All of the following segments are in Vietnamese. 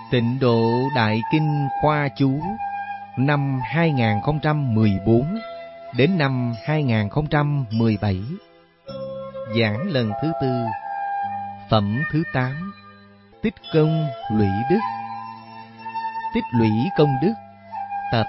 Tịnh Độ Đại Kinh Khoa Chú năm 2014 đến năm 2017. Giảng lần thứ tư. Phẩm thứ 8. Tích công lũy đức. Tích lũy công đức. Tập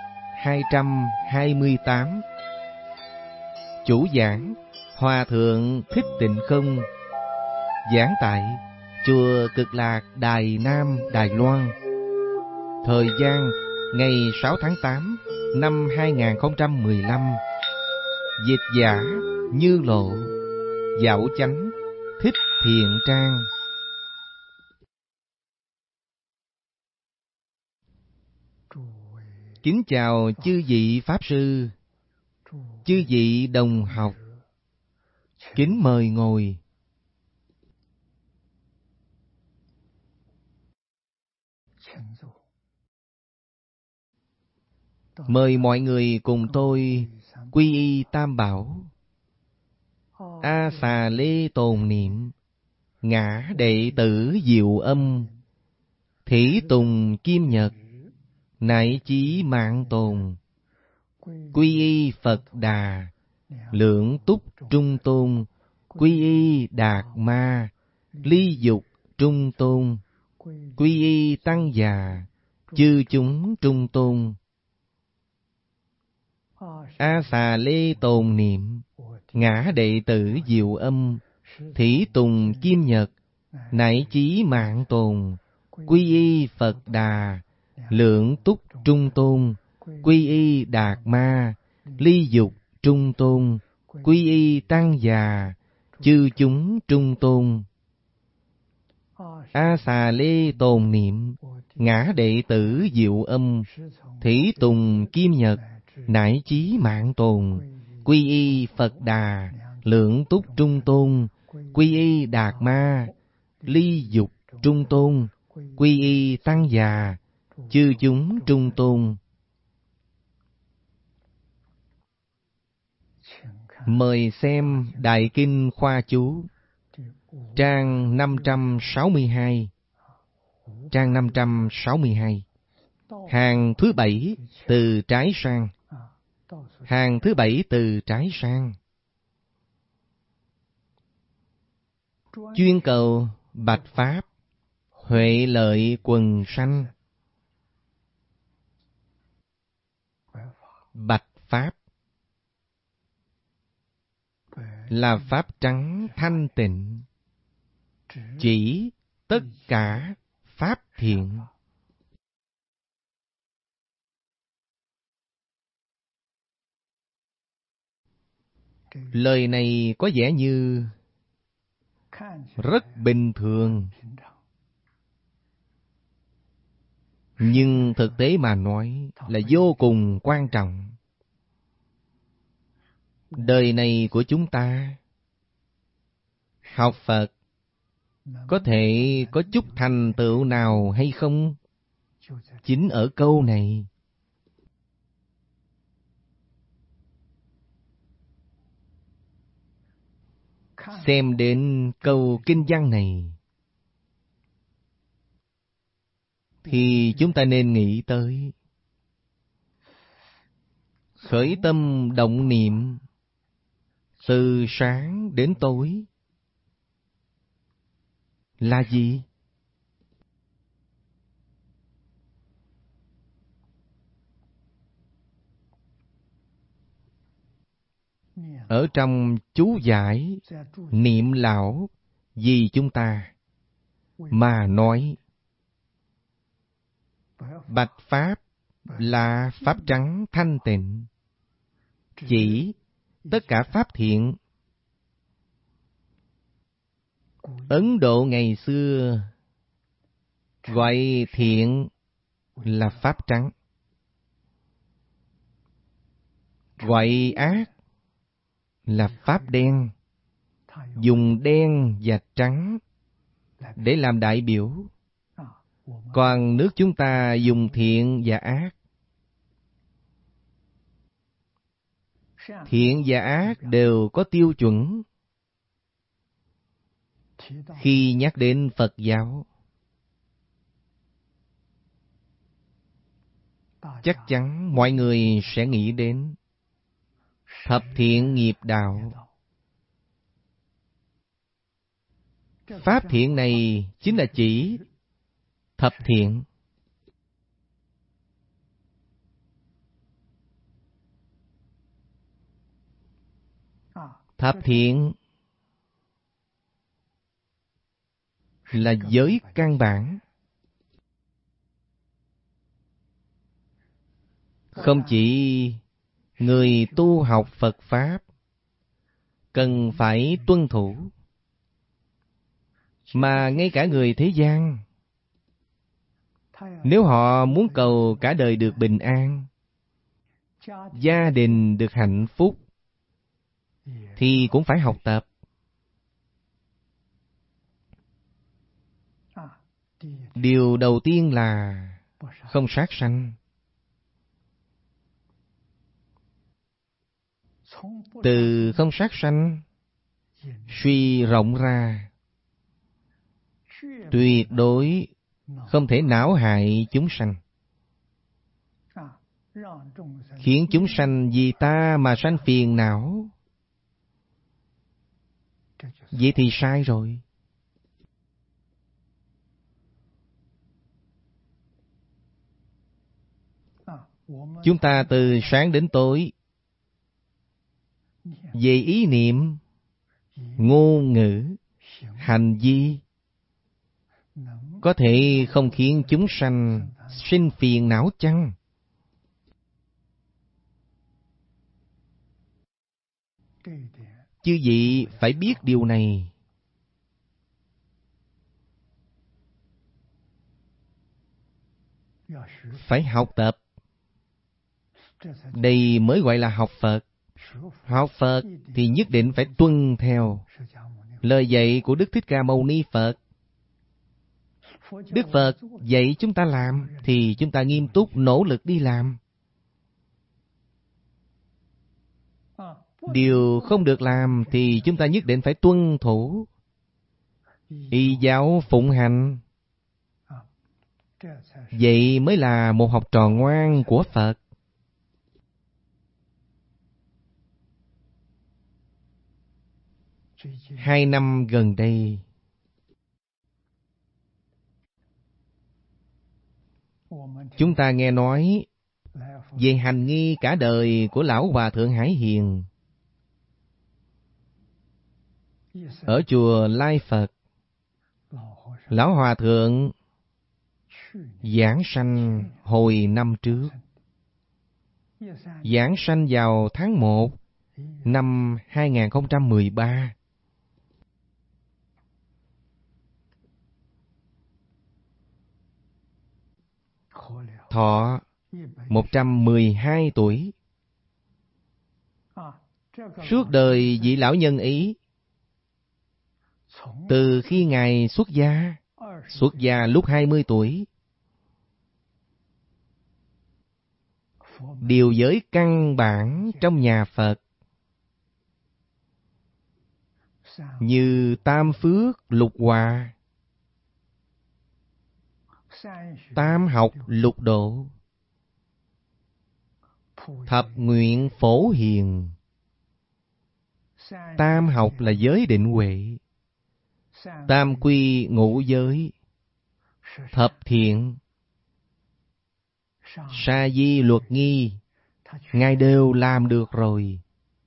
228. Chủ giảng Hòa thượng Thích Tịnh Không. Giảng tại Chùa Cực Lạc, Đài Nam, Đài Loan. Thời gian ngày 6 tháng 8 năm 2015. Dịch giả Như Lộ. Dạo chánh Thích Thiện Trang. Kính chào chư vị Pháp Sư, chư vị đồng học. Kính mời ngồi. Mời mọi người cùng tôi quy y Tam Bảo. A Xà Lê tồn niệm, ngã đệ tử Diệu Âm, Thủy Tùng Kim Nhật, nại chí mạng tồn. Quy y Phật Đà, Lượng Túc Trung Tôn, quy y Đạt Ma, Ly Dục Trung Tôn, quy y Tăng Già, chư chúng Trung Tôn. A Xà Lê tồn niệm, ngã đệ tử Diệu Âm, Thủy Tùng Kim Nhật, nại chí mạng tồn. Quy y Phật Đà, Lượng Túc Trung Tôn, quy y Đạt Ma, Ly Dục Trung Tôn, quy y Tăng Già, chư chúng Trung Tôn. A Xà Lê tồn niệm, ngã đệ tử Diệu Âm, Thủy Tùng Kim Nhật, nại chí mạng tồn. Quy y Phật Đà, Lượng Túc Trung Tôn, quy y Đạt Ma, Ly Dục Trung Tôn, quy y Tăng Già, chư chúng Trung Tôn. Mời xem Đại Kinh Khoa Chú, trang 562. Trang 562. Hàng thứ 7 từ trái sang. Hàng thứ 7 từ trái sang. Chuyên cầu bạch Pháp, huệ lợi quần sanh. Bạch Pháp là Pháp trắng thanh tịnh, chỉ tất cả Pháp thiện. Lời này có vẻ như rất bình thường, nhưng thực tế mà nói là vô cùng quan trọng. Đời này của chúng ta học Phật có thể có chút thành tựu nào hay không? Chính ở câu này. Xem đến câu kinh văn này thì chúng ta nên nghĩ tới khởi tâm động niệm từ sáng đến tối là gì? Ở trong chú giải Niệm Lão vì chúng ta mà nói, bạch Pháp là Pháp trắng thanh tịnh, chỉ tất cả Pháp thiện. Ấn Độ ngày xưa gọi thiện là Pháp trắng, gọi ác là Pháp đen, dùng đen và trắng để làm đại biểu. Còn nước chúng ta dùng thiện và ác. Thiện và ác đều có tiêu chuẩn. Khi nhắc đến Phật giáo, chắc chắn mọi người sẽ nghĩ đến thập thiện nghiệp đạo. Pháp thiện này chính là chỉ thập thiện. Thập thiện là giới căn bản. Không chỉ người tu học Phật Pháp cần phải tuân thủ, mà ngay cả người thế gian, nếu họ muốn cầu cả đời được bình an, gia đình được hạnh phúc, thì cũng phải học tập. Điều đầu tiên là không sát sanh. Từ không sát sanh suy rộng ra, tuyệt đối không thể não hại chúng sanh, khiến chúng sanh vì ta mà sanh phiền não. Vậy thì sai rồi. Chúng ta từ sáng đến tối, về ý niệm, ngôn ngữ, hành vi, có thể không khiến chúng sanh sinh phiền não chăng? Chư vị phải biết điều này. Phải học tập. Đây mới gọi là học Phật. Học Phật thì nhất định phải tuân theo lời dạy của Đức Thích Ca Mâu Ni Phật. Đức Phật dạy chúng ta làm thì chúng ta nghiêm túc nỗ lực đi làm. Điều không được làm thì chúng ta nhất định phải tuân thủ. Y giáo phụng hành. Vậy mới là một học trò ngoan của Phật. Hai năm gần đây, chúng ta nghe nói về hành nghi cả đời của Lão Hòa Thượng Hải Hiền ở chùa Lai Phật. Lão Hòa Thượng giảng sanh hồi năm trước, giảng sanh vào tháng 1 năm 2013. Thọ 112 tuổi. Suốt đời vị lão nhân ấy, từ khi Ngài xuất gia lúc 20 tuổi, điều giới căn bản trong nhà Phật như tam phước lục hòa, tam học lục độ, thập nguyện phổ hiền. Tam học là giới định huệ, tam quy ngũ giới, thập thiện, sa di luật nghi, Ngài đều làm được rồi.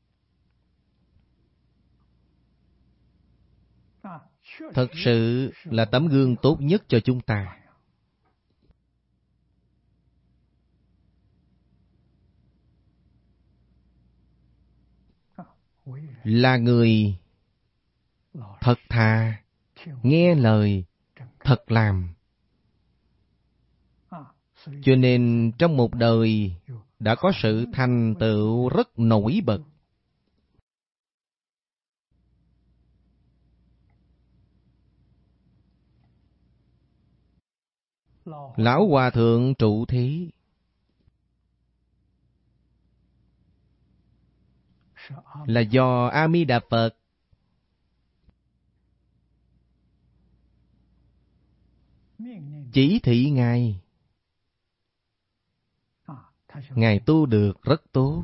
Thật sự là tấm gương tốt nhất cho chúng ta. Là người thật thà, nghe lời, thật làm. Cho nên trong một đời đã có sự thành tựu rất nổi bật. Lão Hòa Thượng trụ thí là do A Di Đà Phật chỉ thị Ngài Ngài tu được rất tốt.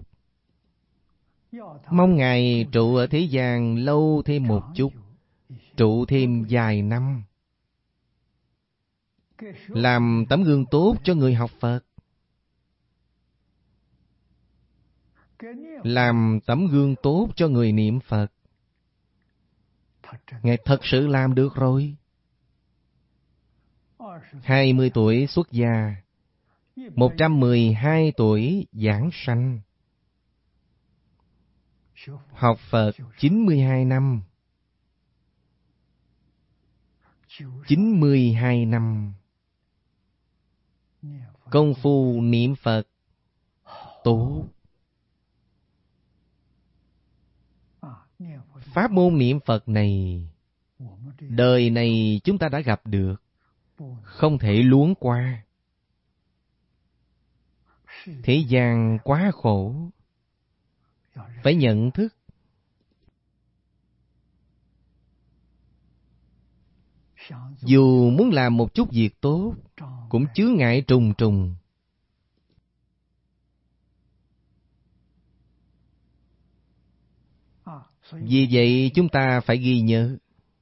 Mong Ngài trụ ở thế gian lâu thêm một chút, trụ thêm vài năm, làm tấm gương tốt cho người học Phật, làm tấm gương tốt cho người niệm Phật. Ngài thật sự làm được rồi. 20 tuổi xuất gia, 112 tuổi giảng sanh. Học Phật 92 năm. 92 năm. Công phu niệm Phật tốt. Pháp môn niệm Phật này, đời này chúng ta đã gặp được, không thể luống qua. Thế gian quá khổ, phải nhận thức. Dù muốn làm một chút việc tốt, cũng chướng ngại trùng trùng. Vì vậy chúng ta phải ghi nhớ,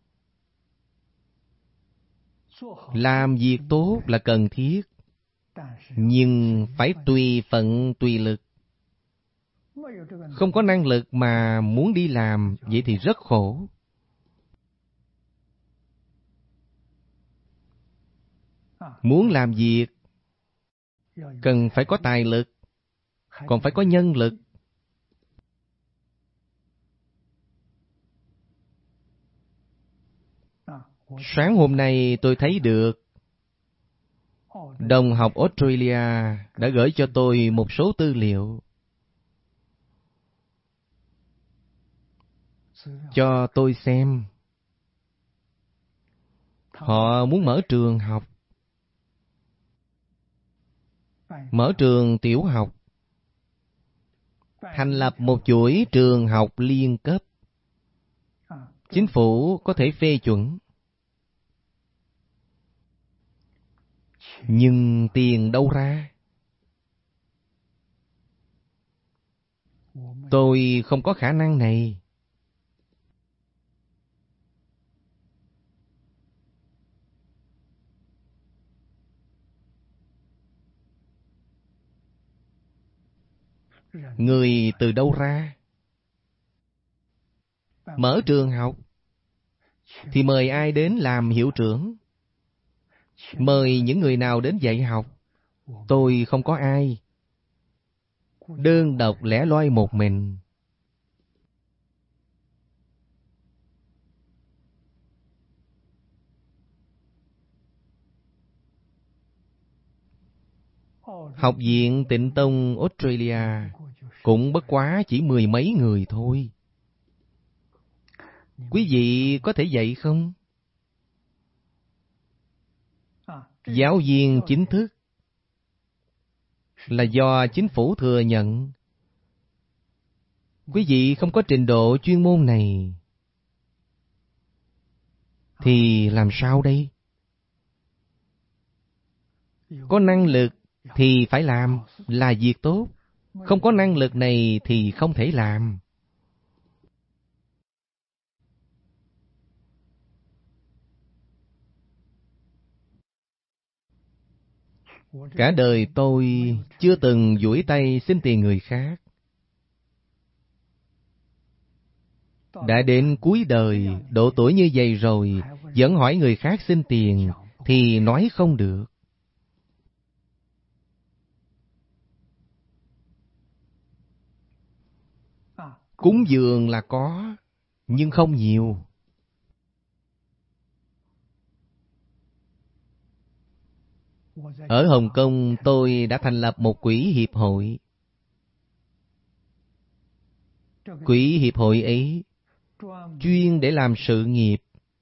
làm việc tốt là cần thiết, nhưng phải tùy phận tùy lực. Không có năng lực mà muốn đi làm, vậy thì rất khổ. Muốn làm việc, cần phải có tài lực, còn phải có nhân lực. Sáng hôm nay tôi thấy được đồng học Australia đã gửi cho tôi một số tư liệu cho tôi xem. Họ muốn mở trường học, mở trường tiểu học, thành lập một chuỗi trường học liên cấp. Chính phủ có thể phê chuẩn. Nhưng tiền đâu ra? Tôi không có khả năng này. Người từ đâu ra? Mở trường học thì mời ai đến làm hiệu trưởng? Mời những người nào đến dạy học? Tôi không có ai. Đơn độc lẻ loi một mình. Học viện Tịnh Tông Australia cũng bất quá chỉ 10 mấy người thôi. Quý vị có thể dạy không? Giáo viên chính thức là do chính phủ thừa nhận. Quý vị không có trình độ chuyên môn này thì làm sao đây? Có năng lực thì phải làm, là việc tốt. Không có năng lực này thì không thể làm. Cả đời tôi chưa từng duỗi tay xin tiền người khác. Đã đến cuối đời, độ tuổi như vậy rồi, vẫn hỏi người khác xin tiền thì nói không được. Cúng dường là có, nhưng không nhiều. Ở Hồng Kông, tôi đã thành lập một quỹ hiệp hội. Quỹ hiệp hội ấy chuyên để làm sự nghiệp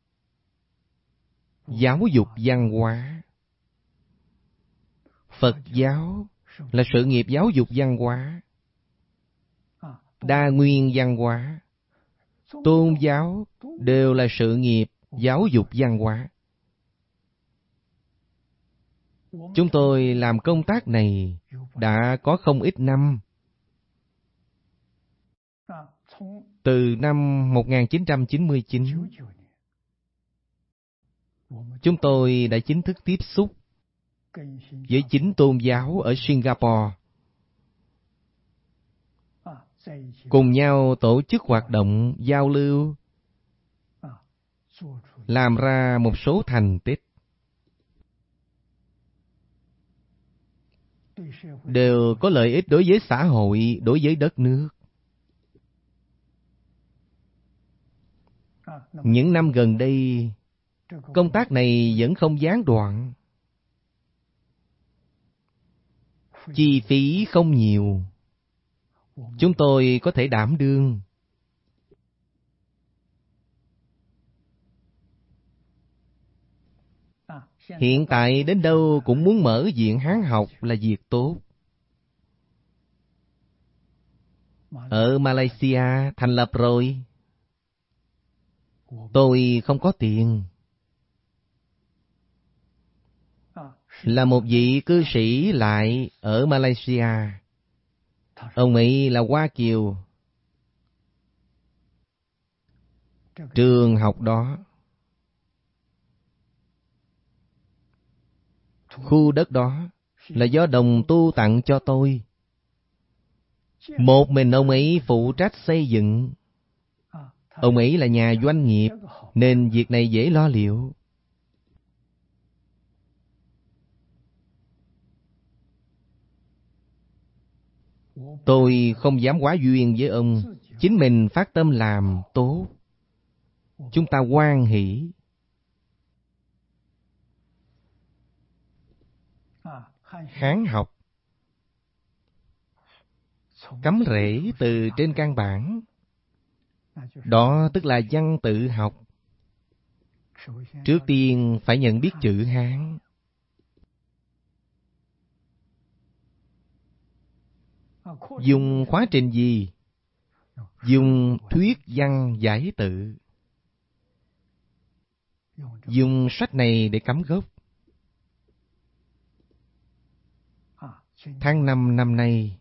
giáo dục văn hóa. Phật giáo là sự nghiệp giáo dục văn hóa. Đa nguyên văn hóa, tôn giáo đều là sự nghiệp giáo dục văn hóa. Chúng tôi làm công tác này đã có không ít năm. Từ năm 1999, chúng tôi đã chính thức tiếp xúc với chính tôn giáo ở Singapore, cùng nhau tổ chức hoạt động giao lưu, làm ra một số thành tích, đều có lợi ích đối với xã hội, đối với đất nước. Những năm gần đây, công tác này vẫn không gián đoạn. Chi phí không nhiều, chúng tôi có thể đảm đương. Hiện tại đến đâu cũng muốn mở viện Hán học là việc tốt. Ở Malaysia thành lập rồi. Tôi không có tiền. Là một vị cư sĩ lại ở Malaysia. Ông ấy là Hoa Kiều. Trường học đó, khu đất đó là do đồng tu tặng cho tôi. Một mình ông ấy phụ trách xây dựng. Ông ấy là nhà doanh nghiệp, nên việc này dễ lo liệu. Tôi không dám quá duyên với ông. Chính mình phát tâm làm tốt, chúng ta hoan hỷ. Hán học cắm rễ từ trên căn bản. Đó tức là văn tự học. Trước tiên phải nhận biết chữ Hán. Dùng khóa trình gì? Dùng thuyết văn giải tự. Dùng sách này để cắm gốc. Tháng 5 năm nay,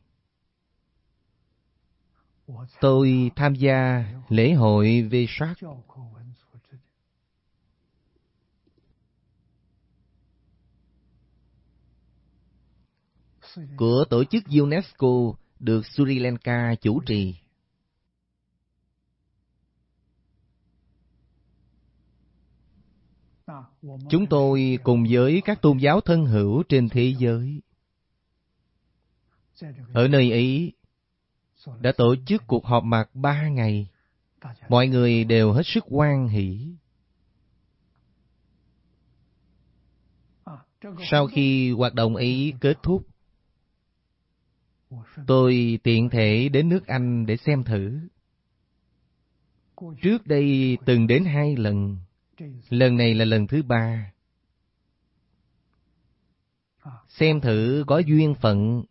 tôi tham gia lễ hội Vesak của tổ chức UNESCO được Sri Lanka chủ trì. Chúng tôi cùng với các tôn giáo thân hữu trên thế giới ở nơi ấy đã tổ chức cuộc họp mặt 3 ngày. Mọi người đều hết sức hoan hỷ. Sau khi hoạt động ấy kết thúc, tôi tiện thể đến nước Anh để xem thử. Trước đây từng đến 2 lần, lần này là lần thứ 3. Xem thử có duyên phận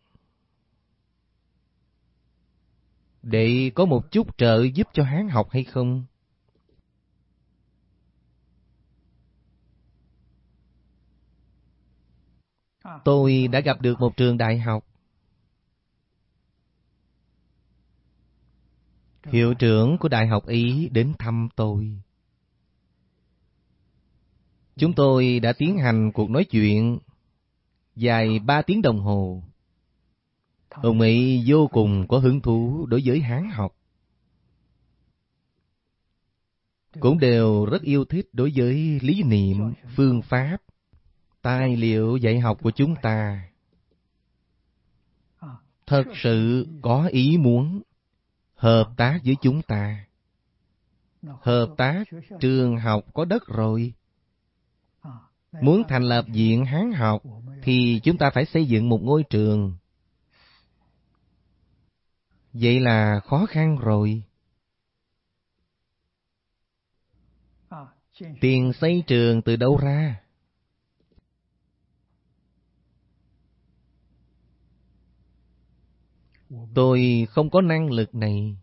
để có một chút trợ giúp cho Hán học hay không. Tôi đã gặp được một trường đại học. Hiệu trưởng của đại học Ý đến thăm tôi. Chúng tôi đã tiến hành cuộc nói chuyện dài 3 tiếng đồng hồ. Ông ấy vô cùng có hứng thú đối với Hán học. Cũng đều rất yêu thích đối với lý niệm, phương pháp, tài liệu dạy học của chúng ta. Thật sự có ý muốn hợp tác với chúng ta. Hợp tác, trường học có đất rồi. Muốn thành lập viện Hán học thì chúng ta phải xây dựng một ngôi trường. Vậy là khó khăn rồi. Tiền xây trường từ đâu ra? Tôi không có năng lực này.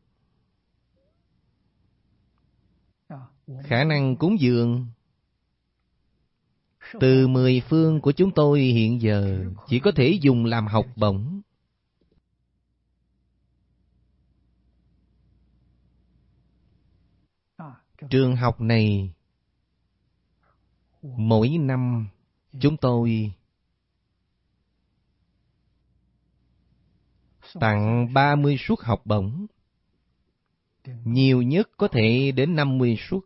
Khả năng cúng dường Từ 10 phương của chúng tôi hiện giờ chỉ có thể dùng làm học bổng. Trường học này, mỗi năm chúng tôi tặng 30 suất học bổng. Nhiều nhất có thể đến 50 suất.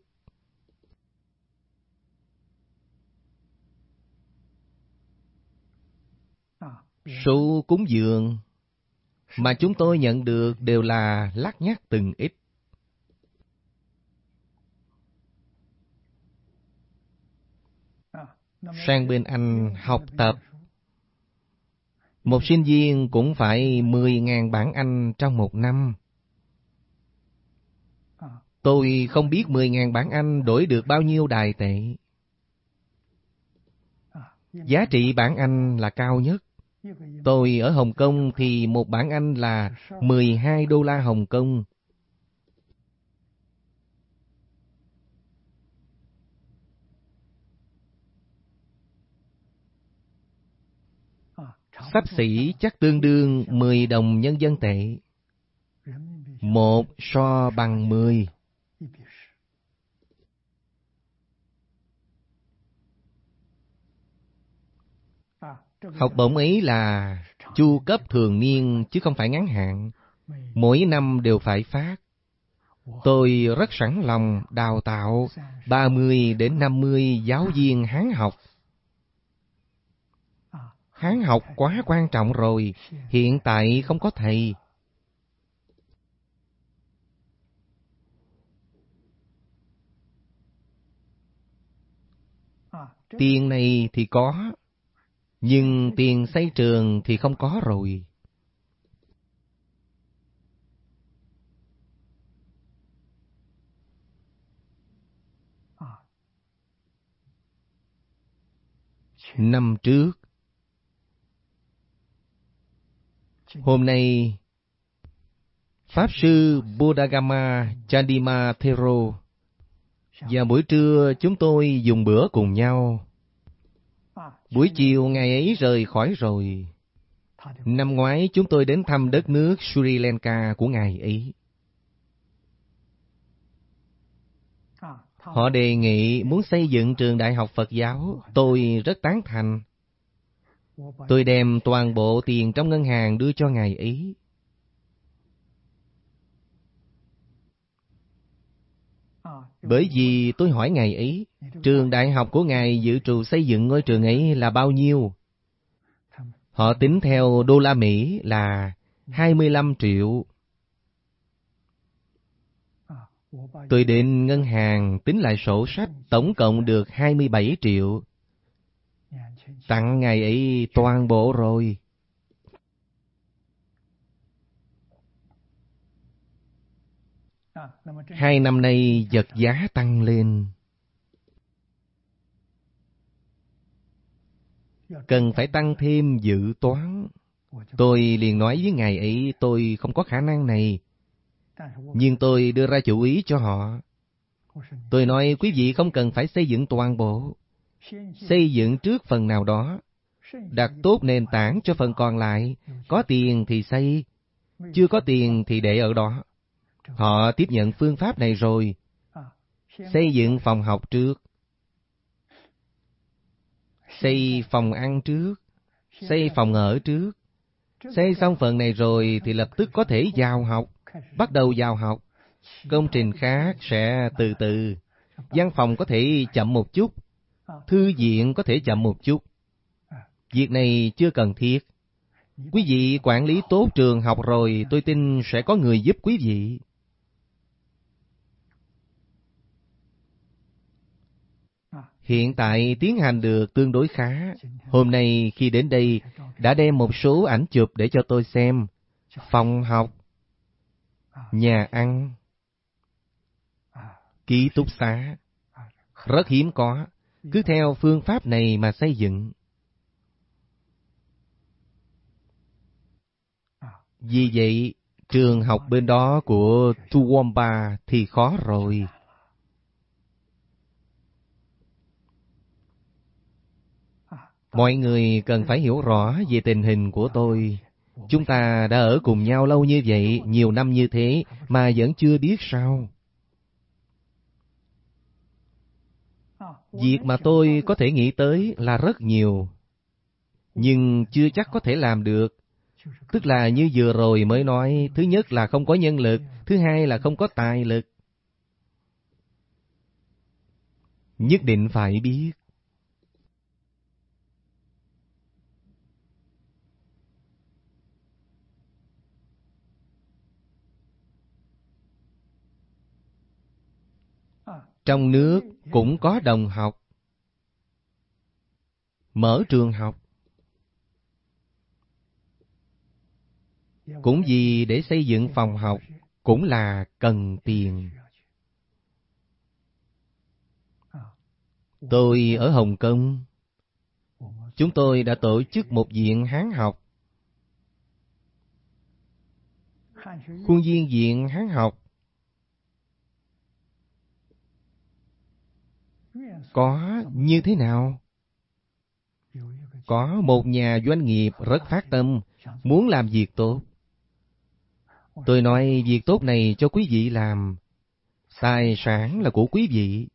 Số cúng dường mà chúng tôi nhận được đều là lắt nhắt từng ít. Sang bên Anh học tập, một sinh viên cũng phải 10.000 bảng Anh trong một năm. Tôi không biết 10.000 bảng Anh đổi được bao nhiêu đài tệ. Giá trị bảng Anh là cao nhất. Tôi ở Hồng Kông thì một bảng Anh là 12 đô la Hồng Kông. Xấp xỉ chắc tương đương 10 đồng nhân dân tệ. 1 so bằng 10. Học bổng ấy là chu cấp thường niên chứ không phải ngắn hạn. Mỗi năm đều phải phát. Tôi rất sẵn lòng đào tạo 30 đến 50 giáo viên Hán học. Hán học quá quan trọng rồi, hiện tại không có thầy. Tiền này thì có, nhưng tiền xây trường thì không có rồi. Năm trước, hôm nay, Pháp Sư Bodhagama Chandima Thero và buổi trưa chúng tôi dùng bữa cùng nhau. Buổi chiều ngày ấy rời khỏi rồi. Năm ngoái chúng tôi đến thăm đất nước Sri Lanka của ngài ấy. Họ đề nghị muốn xây dựng trường đại học Phật giáo. Tôi rất tán thành. Tôi đem toàn bộ tiền trong ngân hàng đưa cho ngài ấy. Bởi vì tôi hỏi ngài ấy, trường đại học của ngài dự trù xây dựng ngôi trường ấy là bao nhiêu? Họ tính theo đô la Mỹ là 25 triệu. Tôi đến ngân hàng tính lại sổ sách, tổng cộng được 27 triệu. Tặng ngài ấy toàn bộ rồi. Hai năm nay vật giá tăng lên. Cần phải tăng thêm dự toán. Tôi liền nói với ngài ấy tôi không có khả năng này. Nhưng tôi đưa ra chủ ý cho họ. Tôi nói quý vị không cần phải xây dựng toàn bộ. Xây dựng trước phần nào đó. Đặt tốt nền tảng cho phần còn lại. Có tiền thì xây. Chưa có tiền thì để ở đó. Họ tiếp nhận phương pháp này rồi. Xây dựng phòng học trước. Xây phòng ăn trước. Xây phòng ở trước. Xây xong phần này rồi thì lập tức có thể vào học. Bắt đầu vào học. Công trình khác sẽ từ từ. Văn phòng có thể chậm một chút. Thư viện có thể chậm một chút. Việc này chưa cần thiết. Quý vị quản lý tốt trường học rồi, tôi tin sẽ có người giúp quý vị. Hiện tại tiến hành được tương đối khá. Hôm nay khi đến đây, đã đem một số ảnh chụp để cho tôi xem. Phòng học, nhà ăn, ký túc xá. Rất hiếm có. Cứ theo phương pháp này mà xây dựng. Vì vậy, trường học bên đó của Toowoomba thì khó rồi. Mọi người cần phải hiểu rõ về tình hình của tôi. Chúng ta đã ở cùng nhau lâu như vậy, nhiều năm như thế, mà vẫn chưa biết sao. Việc mà tôi có thể nghĩ tới là rất nhiều, nhưng chưa chắc có thể làm được. Tức là như vừa rồi mới nói, thứ nhất là không có nhân lực, thứ hai là không có tài lực. Nhất định phải biết. Trong nước cũng có đồng học, mở trường học, cũng vì để xây dựng phòng học cũng là cần tiền. Tôi ở Hồng Kông, chúng tôi đã tổ chức một viện Hán học. Khuôn viên viện Hán học có như thế nào? Có một nhà doanh nghiệp rất phát tâm, muốn làm việc tốt. Tôi nói việc tốt này cho quý vị làm. Tài sản là của quý vị.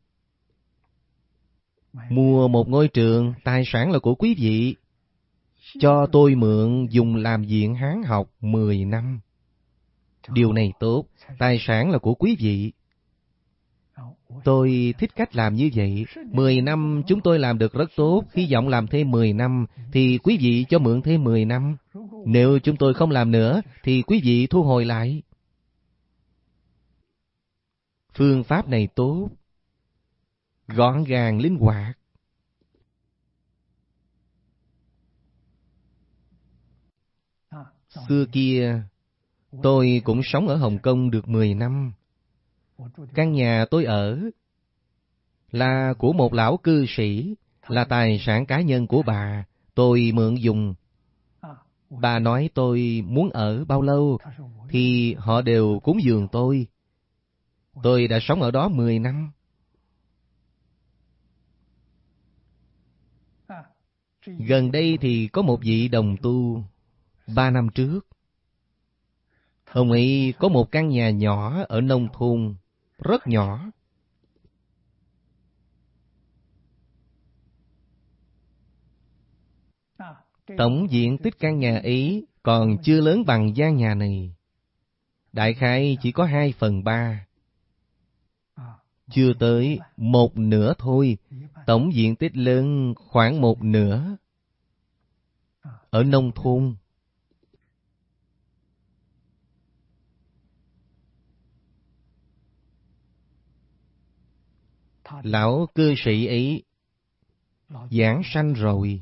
Mua một ngôi trường, tài sản là của quý vị. Cho tôi mượn dùng làm viện Hán học 10 năm. Điều này tốt, tài sản là của quý vị. Tôi thích cách làm như vậy. 10 năm chúng tôi làm được rất tốt, hy vọng làm thêm 10 năm, thì quý vị cho mượn thêm 10 năm. Nếu chúng tôi không làm nữa, thì quý vị thu hồi lại. Phương pháp này tốt, gọn gàng, linh hoạt. Xưa kia, tôi cũng sống ở Hồng Kông được 10 năm. Căn nhà tôi ở là của một lão cư sĩ, là tài sản cá nhân của bà, tôi mượn dùng. Bà nói tôi muốn ở bao lâu, thì họ đều cúng dường tôi. Tôi đã sống ở đó 10 năm. Gần đây thì có một vị đồng tu, 3 năm trước. Ông ấy có một căn nhà nhỏ ở nông thôn, rất nhỏ. Tổng diện tích căn nhà ấy còn chưa lớn bằng gian nhà này. Đại khái chỉ có 2/3. Chưa tới 1/2 thôi. Tổng diện tích lớn khoảng 1/2. Ở nông thôn. Lão cư sĩ ấy giảng sanh rồi,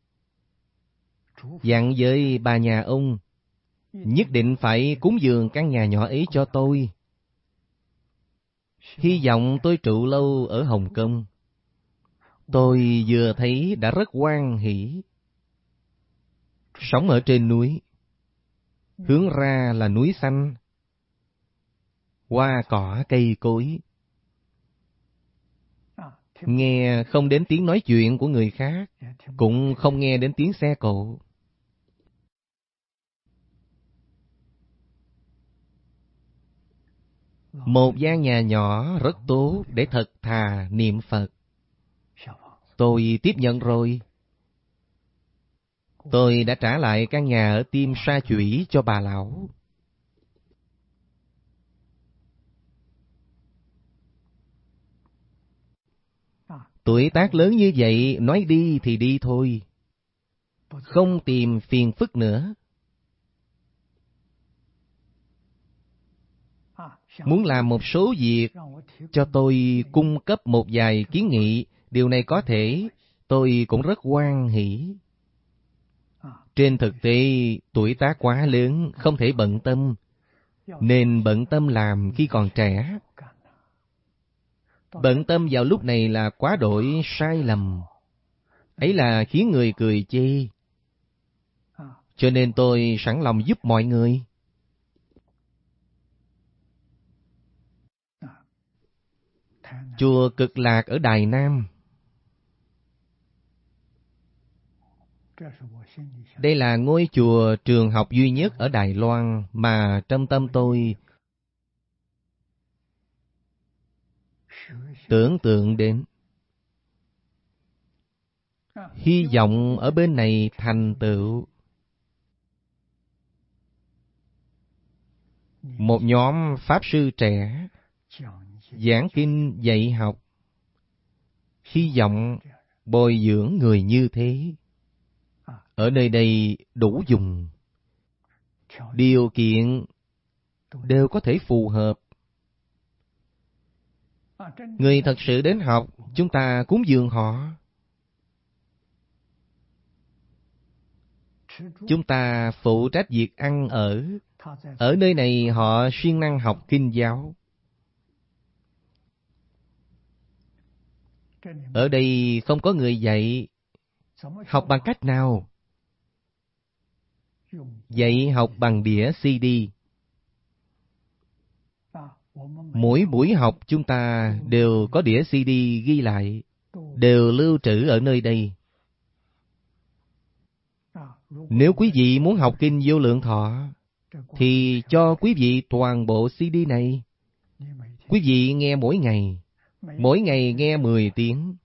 dặn với bà nhà ông nhất định phải cúng dường căn nhà nhỏ ấy cho tôi. Hy vọng tôi trụ lâu ở Hồng Kông. Tôi vừa thấy đã rất hoan hỷ. Sống ở trên núi, hướng ra là núi xanh, hoa cỏ cây cối. Nghe không đến tiếng nói chuyện của người khác, cũng không nghe đến tiếng xe cộ. Một gian nhà nhỏ rất tốt để thật thà niệm Phật. Tôi tiếp nhận rồi. Tôi đã trả lại căn nhà ở Tim Sa Chủy cho bà lão. Tuổi tác lớn như vậy, nói đi thì đi thôi. Không tìm phiền phức nữa. Muốn làm một số việc, cho tôi cung cấp một vài kiến nghị. Điều này có thể, tôi cũng rất hoan hỷ. Trên thực tế, tuổi tác quá lớn, không thể bận tâm. Nên bận tâm làm khi còn trẻ. Bận tâm vào lúc này là quá đổi sai lầm. Ấy là khiến người cười chê. Cho nên tôi sẵn lòng giúp mọi người. Chùa Cực Lạc ở Đài Nam. Đây là ngôi chùa trường học duy nhất ở Đài Loan mà trong tâm tôi tưởng tượng đến. Hy vọng ở bên này thành tựu. Một nhóm Pháp sư trẻ giảng kinh dạy học. Hy vọng bồi dưỡng người như thế. Ở nơi đây đủ dùng. Điều kiện đều có thể phù hợp. Người thật sự đến học, chúng ta cúng dường họ. Chúng ta phụ trách việc ăn ở. Ở nơi này họ siêng năng học kinh giáo. Ở đây không có người dạy. Học bằng cách nào? Dạy học bằng đĩa CD. Mỗi buổi học chúng ta đều có đĩa CD ghi lại, đều lưu trữ ở nơi đây. Nếu quý vị muốn học kinh Vô Lượng Thọ, thì cho quý vị toàn bộ CD này. Quý vị nghe mỗi ngày nghe 10 tiếng.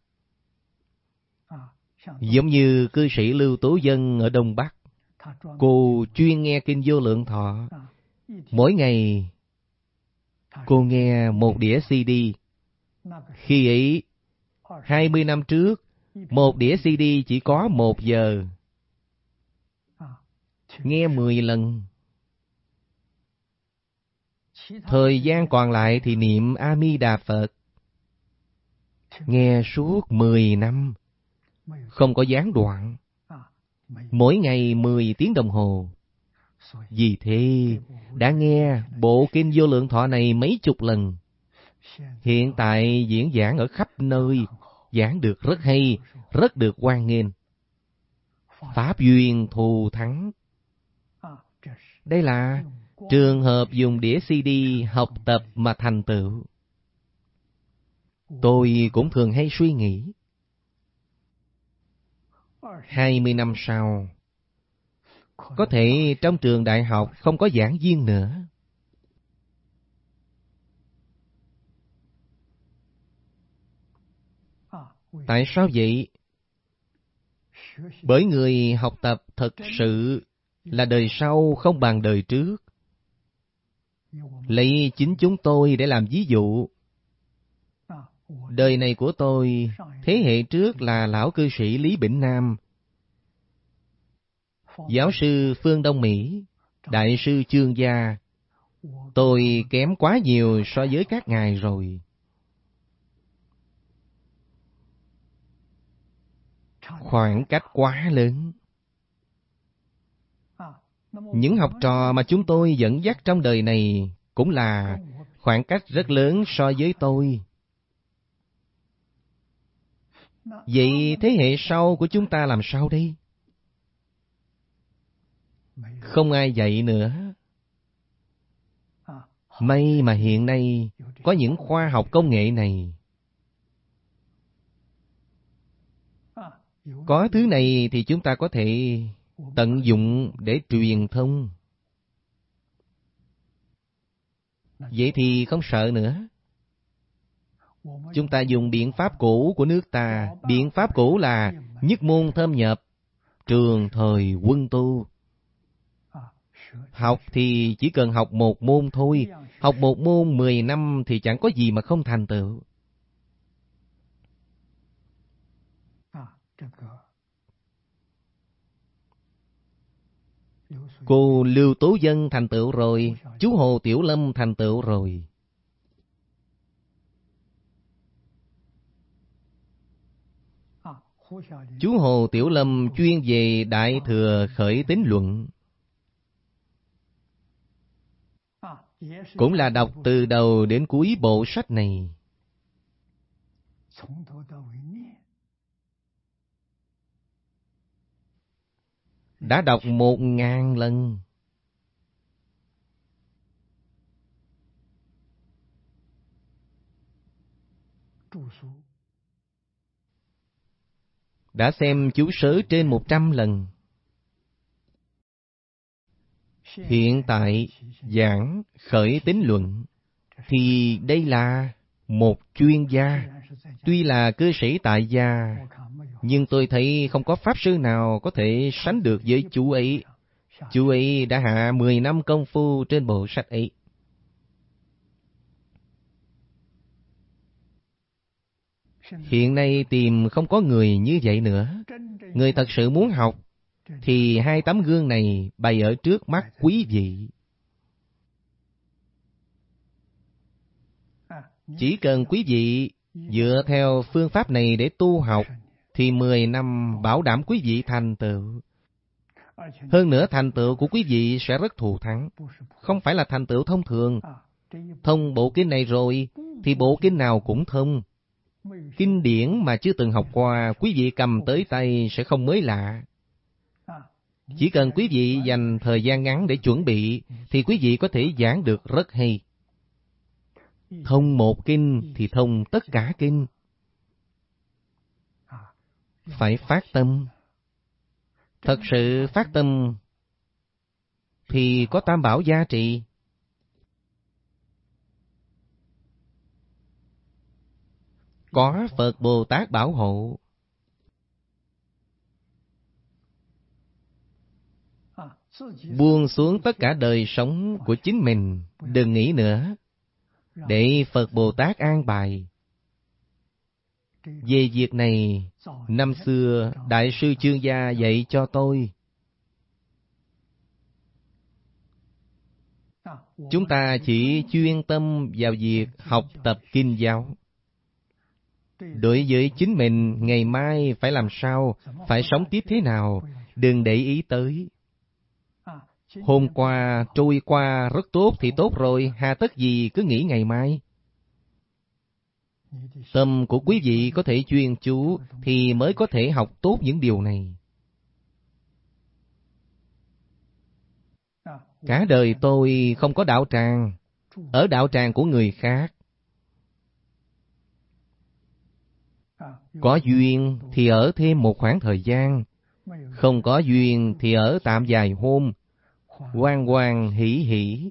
Giống như cư sĩ Lưu Tố Dân ở Đông Bắc, cô chuyên nghe kinh Vô Lượng Thọ. Mỗi ngày cô nghe một đĩa CD. Khi ấy, 20 năm trước, một đĩa CD chỉ có 1 giờ. Nghe 10 lần. Thời gian còn lại thì niệm A Di Đà Phật. Nghe suốt 10 năm, không có gián đoạn. Mỗi ngày 10 tiếng đồng hồ. Vì thế, đã nghe bộ kinh Vô Lượng Thọ này mấy chục lần. Hiện tại diễn giảng ở khắp nơi, giảng được rất hay, rất được hoan nghênh. Pháp duyên thù thắng. Đây là trường hợp dùng đĩa CD học tập mà thành tựu. Tôi cũng thường hay suy nghĩ, 20 năm sau, có thể trong trường đại học không có giảng viên nữa. Tại sao vậy? Bởi người học tập thật sự là đời sau không bằng đời trước. Lấy chính chúng tôi để làm ví dụ. Đời này của tôi, thế hệ trước là lão cư sĩ Lý Bỉnh Nam, giáo sư Phương Đông Mỹ, đại sư Chương Gia. Tôi kém quá nhiều so với các ngài rồi. Khoảng cách quá lớn. Những học trò mà chúng tôi dẫn dắt trong đời này cũng là khoảng cách rất lớn so với tôi. Vậy thế hệ sau của chúng ta làm sao đây? Không ai dạy nữa. May mà hiện nay có những khoa học công nghệ này. Có thứ này thì chúng ta có thể tận dụng để truyền thông. Vậy thì không sợ nữa. Chúng ta dùng biện pháp cũ của nước ta. Biện pháp cũ là nhất môn thâm nhập, trường thời quân tu. Học thì chỉ cần học một môn thôi. Học một môn 10 năm thì chẳng có gì mà không thành tựu. Cô Lưu Tố Dân thành tựu rồi, chú Hồ Tiểu Lâm thành tựu rồi. Chú Hồ Tiểu Lâm chuyên về Đại Thừa Khởi Tín Luận. Cũng là đọc từ đầu đến cuối bộ sách này. Đã đọc 1000 lần. đã xem chú sớ trên 100 lần. Hiện tại giảng khởi tín luận, thì đây là một chuyên gia. Tuy là cư sĩ tại gia, nhưng tôi thấy không có pháp sư nào có thể sánh được với chú ấy. Chú ấy đã hạ 10 năm công phu trên bộ sách ấy. Hiện nay tìm không có người như vậy nữa. Người thật sự muốn học, thì hai tấm gương này bày ở trước mắt quý vị. Chỉ cần quý vị dựa theo phương pháp này để tu học, thì 10 năm bảo đảm quý vị thành tựu. Hơn nữa thành tựu của quý vị sẽ rất thù thắng, không phải là thành tựu thông thường. Thông bộ kinh này rồi, thì bộ kinh nào cũng thông. Kinh điển mà chưa từng học qua, quý vị cầm tới tay sẽ không mới lạ. Chỉ cần quý vị dành thời gian ngắn để chuẩn bị, thì quý vị có thể giảng được rất hay. Thông một kinh thì thông tất cả kinh. Phải phát tâm. Thật sự phát tâm thì có tam bảo gia trì. Có Phật Bồ Tát bảo hộ. Buông xuống tất cả đời sống của chính mình, đừng nghĩ nữa, để Phật Bồ Tát an bài. Về việc này, năm xưa Đại sư Chương Gia dạy cho tôi. Chúng ta chỉ chuyên tâm vào việc học tập kinh giáo. Đối với chính mình, ngày mai phải làm sao, phải sống tiếp thế nào, đừng để ý tới. Hôm qua trôi qua rất tốt thì tốt rồi, hà tất gì cứ nghĩ ngày mai. Tâm của quý vị có thể chuyên chú, thì mới có thể học tốt những điều này. Cả đời tôi không có đạo tràng, ở đạo tràng của người khác. Có duyên thì ở thêm một khoảng thời gian, không có duyên thì ở tạm vài hôm, hoan hoan hỷ hỷ,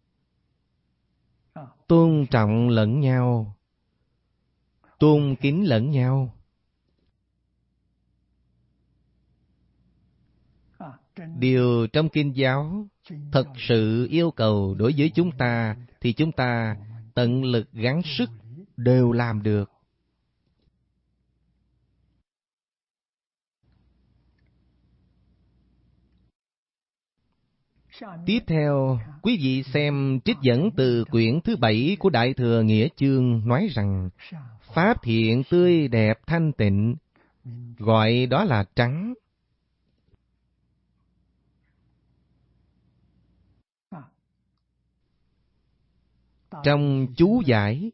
tôn trọng lẫn nhau, tôn kính lẫn nhau. Điều trong kinh giáo thật sự yêu cầu đối với chúng ta, thì chúng ta tận lực gắng sức đều làm được. Tiếp theo, quý vị xem trích dẫn từ quyển thứ 7 của Đại Thừa Nghĩa Chương nói rằng pháp thiện tươi đẹp thanh tịnh, gọi đó là trắng. Trong chú giải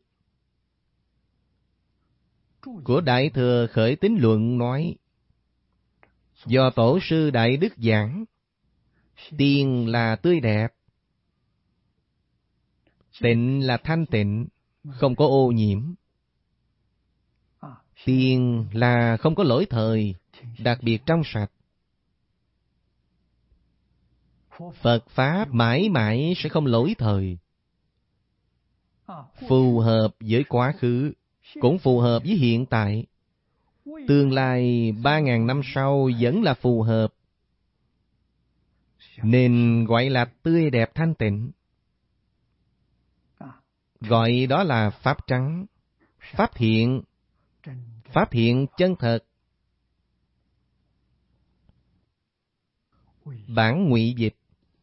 của Đại Thừa Khởi Tín Luận nói, do Tổ sư Đại Đức giảng, tiền là tươi đẹp, tịnh là thanh tịnh, không có ô nhiễm. Tiền là không có lỗi thời, đặc biệt trong sạch. Phật Pháp mãi mãi sẽ không lỗi thời, phù hợp với quá khứ, cũng phù hợp với hiện tại. Tương lai 3.000 năm sau vẫn là phù hợp, nên gọi là tươi đẹp thanh tịnh. Gọi đó là Pháp trắng, Pháp thiện, Pháp thiện chân thật. Bản ngụy dịch.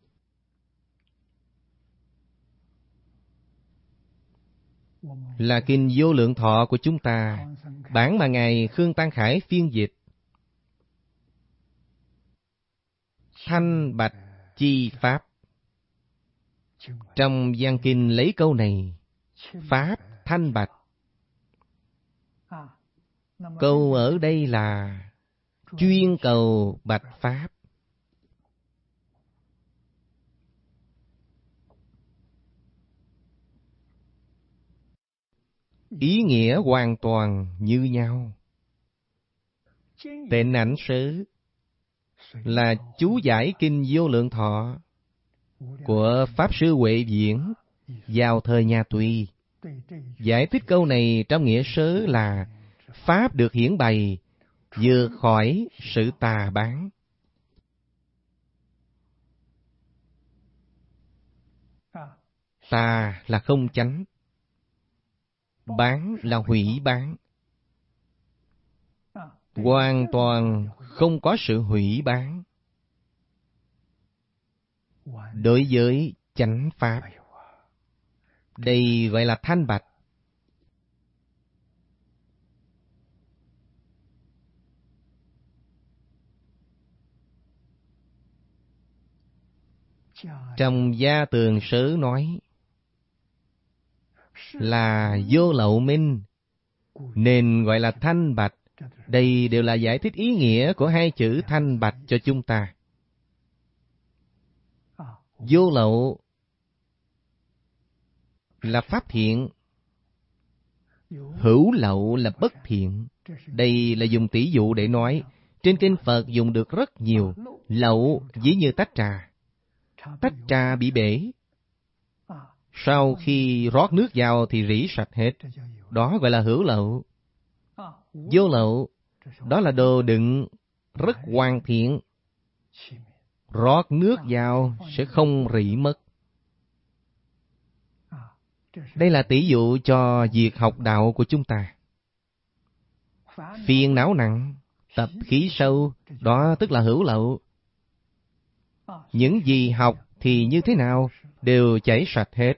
Là kinh Vô Lượng Thọ của chúng ta, bản mà Ngài Khương Tăng Khải phiên dịch. Thanh bạch chi pháp. Trong văn kinh lấy câu này, pháp thanh bạch. Câu ở đây là chuyên cầu bạch pháp. Ý nghĩa hoàn toàn như nhau. Tịnh Ảnh Sớ là chú giải kinh Vô Lượng Thọ của Pháp Sư Huệ Viễn vào thời nhà Tùy. Giải thích câu này trong nghĩa sớ là Pháp được hiển bày vượt khỏi sự tà bán. Tà là không chánh, bán là hủy bán. Hoàn toàn không có sự hủy bán đối với chánh pháp. Đây gọi là thanh bạch. Trong Gia Tường Sớ nói là vô lậu minh, nên gọi là thanh bạch. Đây đều là giải thích ý nghĩa của hai chữ thanh bạch cho chúng ta. Vô lậu là pháp thiện, hữu lậu là bất thiện. Đây là dùng tỷ dụ để nói. Trên kinh Phật dùng được rất nhiều. Lậu ví như tách trà. Tách trà bị bể, sau khi rót nước vào thì rỉ sạch hết. Đó gọi là hữu lậu. Vô lậu, đó là đồ đựng rất hoàn thiện, rót nước vào sẽ không rỉ mất. Đây là tỷ dụ cho việc học đạo của chúng ta. Phiền não nặng, tập khí sâu, đó tức là hữu lậu. Những gì học thì như thế nào đều chảy sạch hết.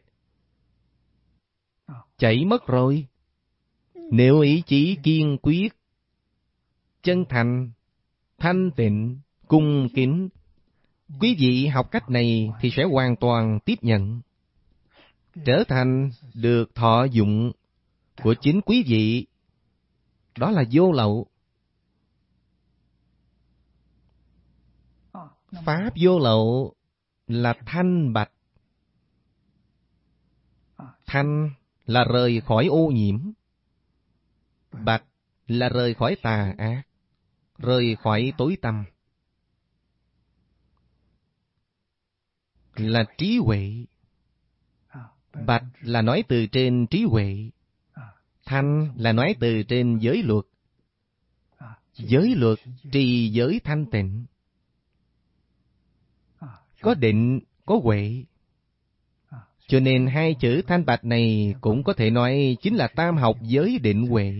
Chảy mất rồi. Nếu ý chí kiên quyết, chân thành, thanh tịnh, cung kính, quý vị học cách này thì sẽ hoàn toàn tiếp nhận, trở thành được thọ dụng của chính quý vị. Đó là vô lậu. Pháp vô lậu là thanh bạch. Thanh là rời khỏi ô nhiễm, bạch là rời khỏi tà ác, rời khỏi tối tăm, là trí huệ. Bạch là nói từ trên trí huệ, thanh là nói từ trên giới luật. Giới luật trì giới thanh tịnh, có định, có huệ. Cho nên hai chữ thanh bạch này cũng có thể nói chính là tam học giới định huệ.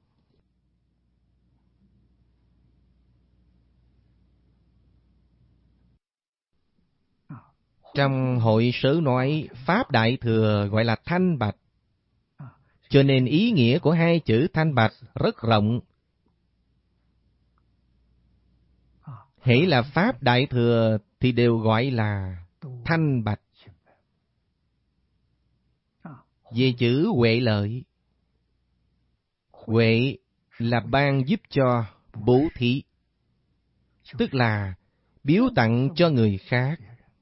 Trong Hội Sớ nói Pháp Đại Thừa gọi là thanh bạch. Cho nên ý nghĩa của hai chữ thanh bạch rất rộng. Hễ là Pháp Đại Thừa thì đều gọi là thanh bạch. Về chữ huệ lợi, huệ là ban giúp cho, bố thí, tức là biếu tặng cho người khác.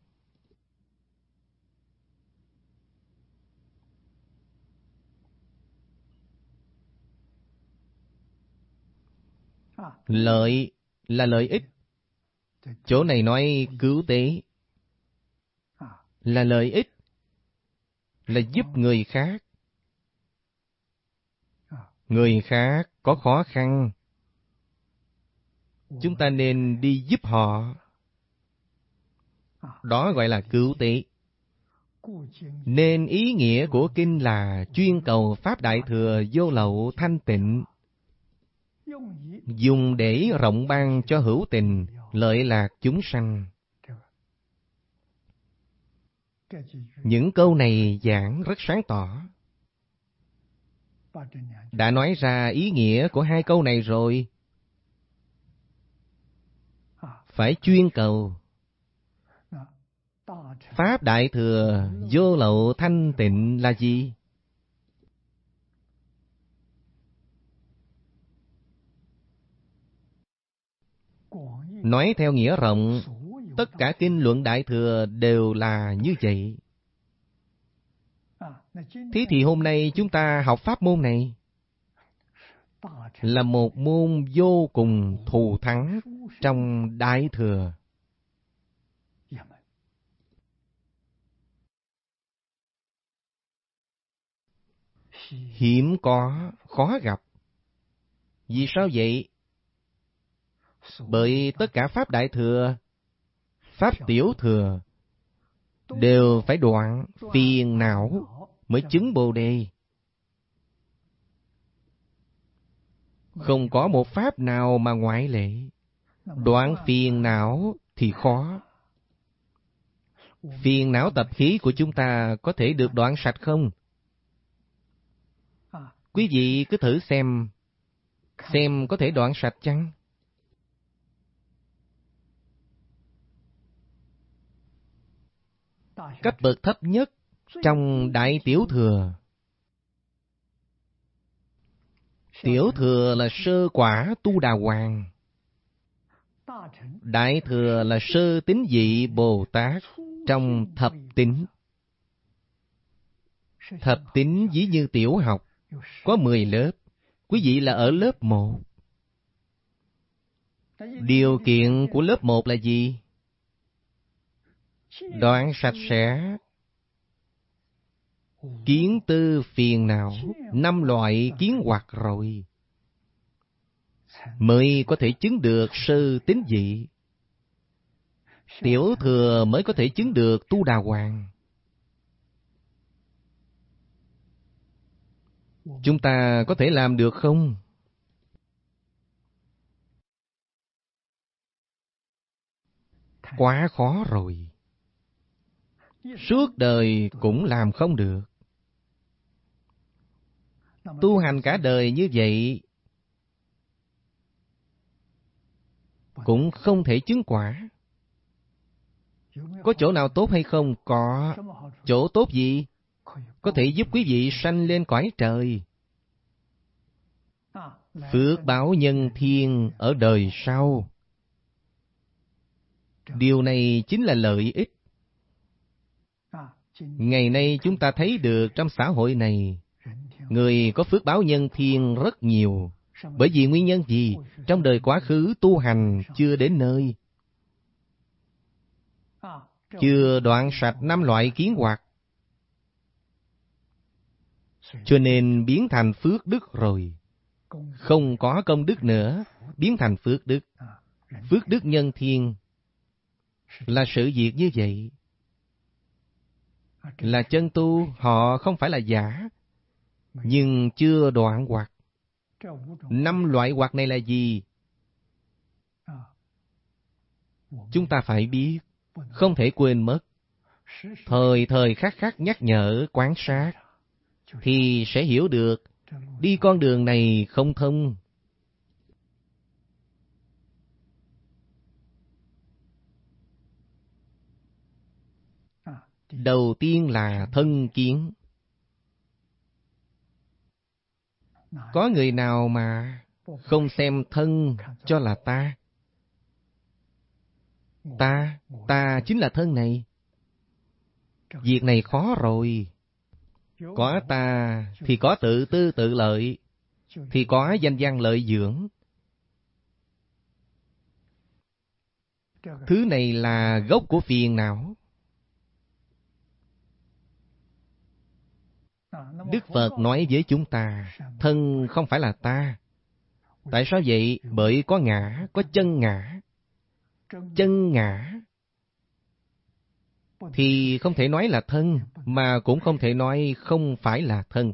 Lợi là lợi ích. Chỗ này nói cứu tế là lợi ích, là giúp người khác. Người khác có khó khăn, chúng ta nên đi giúp họ. Đó gọi là cứu tế. Nên ý nghĩa của kinh là chuyên cầu Pháp Đại Thừa vô lậu thanh tịnh, dùng để rộng ban cho hữu tình, lợi lạc chúng sanh. Những câu này giảng rất sáng tỏ. Đã nói ra ý nghĩa của hai câu này rồi. Phải chuyên cầu. Pháp Đại Thừa vô lậu thanh tịnh là gì? Nói theo nghĩa rộng, tất cả kinh luận Đại Thừa đều là như vậy. Thế thì hôm nay chúng ta học pháp môn này, là một môn vô cùng thù thắng trong Đại Thừa. Hiếm có, khó gặp. Vì sao vậy? Bởi tất cả Pháp Đại Thừa, Pháp Tiểu Thừa đều phải đoạn phiền não mới chứng Bồ Đề. Không có một Pháp nào mà ngoại lệ. Đoạn phiền não thì khó. Phiền não tập khí của chúng ta có thể được đoạn sạch không? Quý vị cứ thử xem có thể đoạn sạch chăng? Cấp bậc thấp nhất trong Đại Tiểu Thừa. Tiểu Thừa là sơ quả Tu Đà Hoàng. Đại Thừa là sơ tín vị Bồ Tát trong thập tín. Thập tín ví như tiểu học, có 10 lớp. Quý vị là ở lớp 1. Điều kiện của lớp 1 là gì? Đoạn sạch sẽ kiến tư phiền não, 5 loại kiến hoặc rồi, mới có thể chứng được sơ tín vị. Tiểu Thừa mới có thể chứng được Tu Đà Hoàng. Chúng ta có thể làm được không? Quá khó rồi. Suốt đời cũng làm không được. Tu hành cả đời như vậy cũng không thể chứng quả. Có chỗ nào tốt hay không? Có. Chỗ tốt gì? Có thể giúp quý vị sanh lên cõi trời. Phước báo nhân thiên ở đời sau. Điều này chính là lợi ích. Ngày nay chúng ta thấy được trong xã hội này, người có phước báo nhân thiên rất nhiều. Bởi vì nguyên nhân gì? Trong đời quá khứ tu hành chưa đến nơi. Chưa đoạn sạch 5 loại kiến hoặc. Cho nên biến thành phước đức rồi. Không có công đức nữa, biến thành phước đức. Phước đức nhân thiên là sự việc như vậy. Là chân tu, họ không phải là giả, nhưng chưa đoạn hoặc. 5 loại hoặc này là gì? Chúng ta phải biết, không thể quên mất. Thời thời khắc khắc nhắc nhở, quan sát, thì sẽ hiểu được đi con đường này không thông. Đầu tiên là thân kiến. Có người nào mà không xem thân cho là ta? Ta chính là thân này. Việc này khó rồi. Có ta thì có tự tư tự lợi, thì có danh văn lợi dưỡng. Thứ này là gốc của phiền não. Đức Phật nói với chúng ta, thân không phải là ta. Tại sao vậy? Bởi có ngã, có chân ngã. Chân ngã thì không thể nói là thân, mà cũng không thể nói không phải là thân.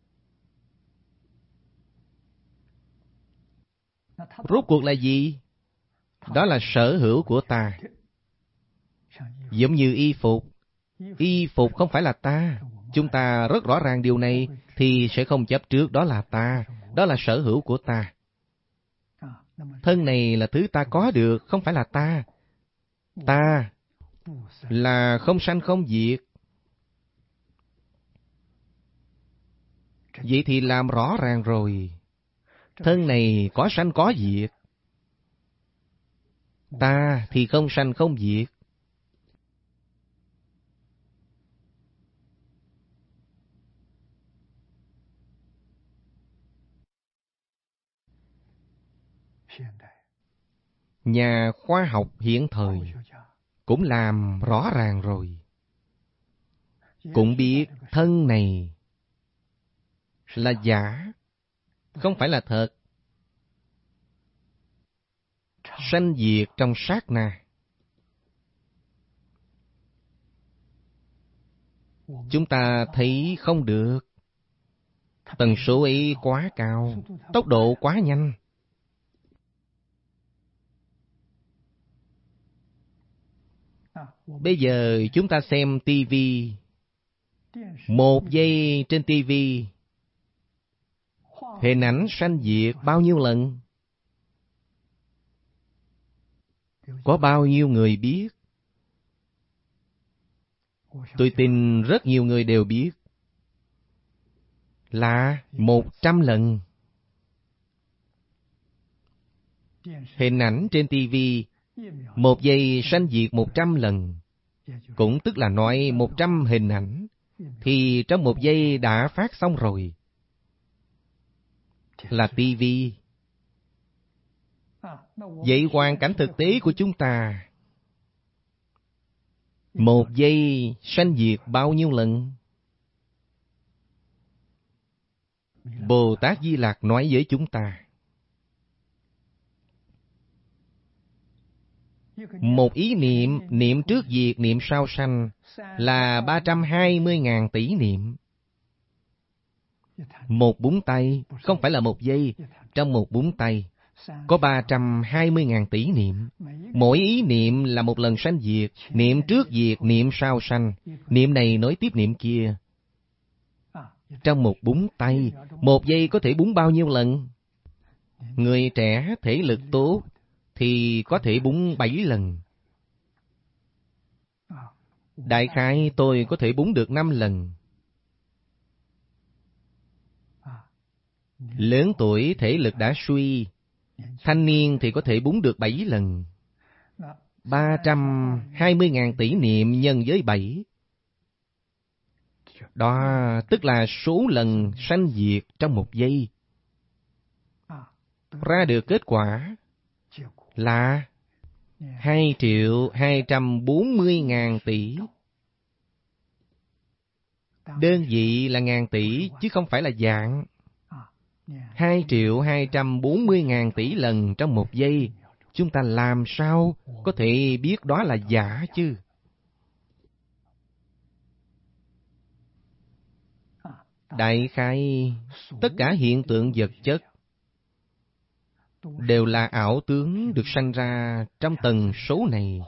Rốt cuộc là gì? Đó là sở hữu của ta. Giống như y phục. Y phục không phải là ta. Chúng ta rất rõ ràng điều này, thì sẽ không chấp trước đó là ta. Đó là sở hữu của ta. Thân này là thứ ta có được, không phải là ta. Ta là không sanh không diệt. Vậy thì làm rõ ràng rồi. Thân này có sanh có diệt. Ta thì không sanh không diệt. Nhà khoa học hiện thời cũng làm rõ ràng rồi. Cũng biết thân này là giả, không phải là thật. Sanh diệt trong sát na. Chúng ta thấy không được. Tần số ấy quá cao, tốc độ quá nhanh. Bây giờ chúng ta xem tivi. 1 giây trên tivi, hình ảnh sanh diệt bao nhiêu lần? Có bao nhiêu người biết? Tôi tin rất nhiều người đều biết. Là 100 lần. Hình ảnh trên tivi 1 giây sanh diệt 100 lần. Cũng tức là nói 100 hình ảnh thì trong 1 giây đã phát xong rồi. Là tivi. Vậy hoàn cảnh thực tế của chúng ta, 1 giây sanh diệt bao nhiêu lần? Bồ Tát Di Lặc nói với chúng ta, một ý niệm, niệm trước diệt, niệm sau sanh là 320.000 tỷ niệm. Một búng tay, không phải là 1 giây. Trong một búng tay có 320.000 tỷ niệm. Mỗi ý niệm là một lần sanh diệt. Niệm trước diệt, niệm sau sanh. Niệm này nối tiếp niệm kia. Trong một búng tay, 1 giây có thể búng bao nhiêu lần? Người trẻ thể lực tốt thì có thể búng 7 lần. Đại khái tôi có thể búng được 5 lần. Lớn tuổi thể lực đã suy, thanh niên thì có thể búng được 7 lần. 320.000 tỷ niệm nhân với 7. Đó tức là số lần sanh diệt trong 1 giây. Ra được kết quả là 2.240.000 tỷ. Đơn vị là ngàn tỷ chứ không phải là dạng. 2.240.000 tỷ lần trong 1 giây. Chúng ta làm sao có thể biết đó là giả chứ? Đại khái tất cả hiện tượng vật chất đều là ảo tướng được sanh ra trong tần số này.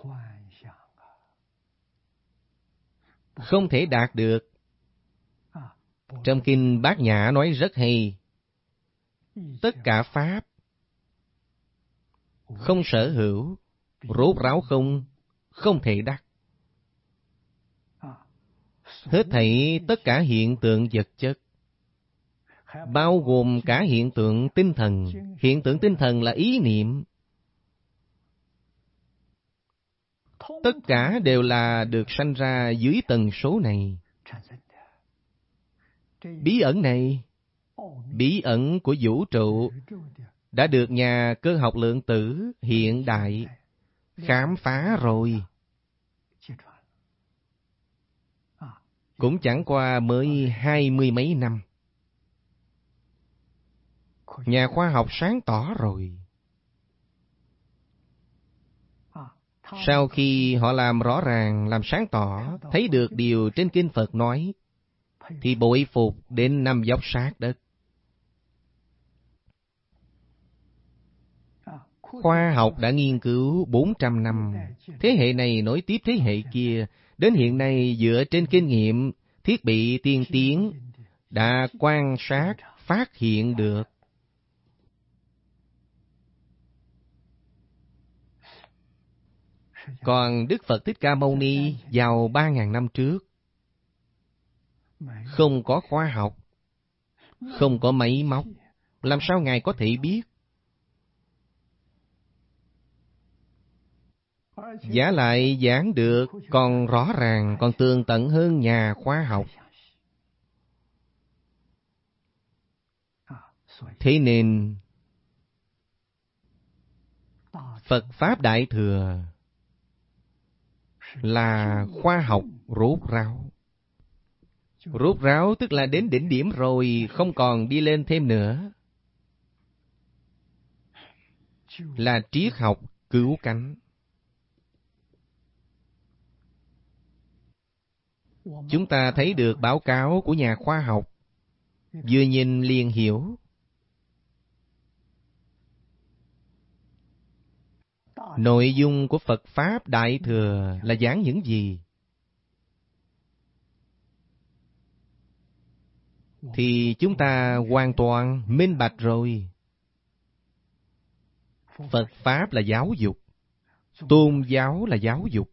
Không thể đạt được. Trong kinh Bát Nhã nói rất hay. Tất cả pháp không sở hữu, rốt ráo không, không thể đắc. Hết thảy tất cả hiện tượng vật chất, bao gồm cả hiện tượng tinh thần. Hiện tượng tinh thần là ý niệm. Tất cả đều là được sanh ra dưới tần số này. Bí ẩn này, bí ẩn của vũ trụ đã được nhà cơ học lượng tử hiện đại khám phá rồi. Cũng chẳng qua mới 20 mấy năm. Nhà khoa học sáng tỏ rồi. Sau khi họ làm rõ ràng, làm sáng tỏ, thấy được điều trên kinh Phật nói, thì bội phục đến 5 dốc sát đất. Khoa học đã nghiên cứu 400 năm, thế hệ này nối tiếp thế hệ kia, đến hiện nay dựa trên kinh nghiệm, thiết bị tiên tiến, đã quan sát, phát hiện được. Còn Đức Phật Thích Ca Mâu Ni vào 3.000 năm trước, không có khoa học, không có máy móc, làm sao Ngài có thể biết? Giả lại giảng được còn rõ ràng, còn tường tận hơn nhà khoa học. Thế nên Phật Pháp Đại Thừa là khoa học rốt ráo. Rốt ráo tức là đến đỉnh điểm rồi, không còn đi lên thêm nữa. Là triết học cứu cánh. Chúng ta thấy được báo cáo của nhà khoa học, vừa nhìn liền hiểu. Nội dung của Phật Pháp Đại Thừa là giảng những gì? Thì chúng ta hoàn toàn minh bạch rồi. Phật Pháp là giáo dục, tôn giáo là giáo dục.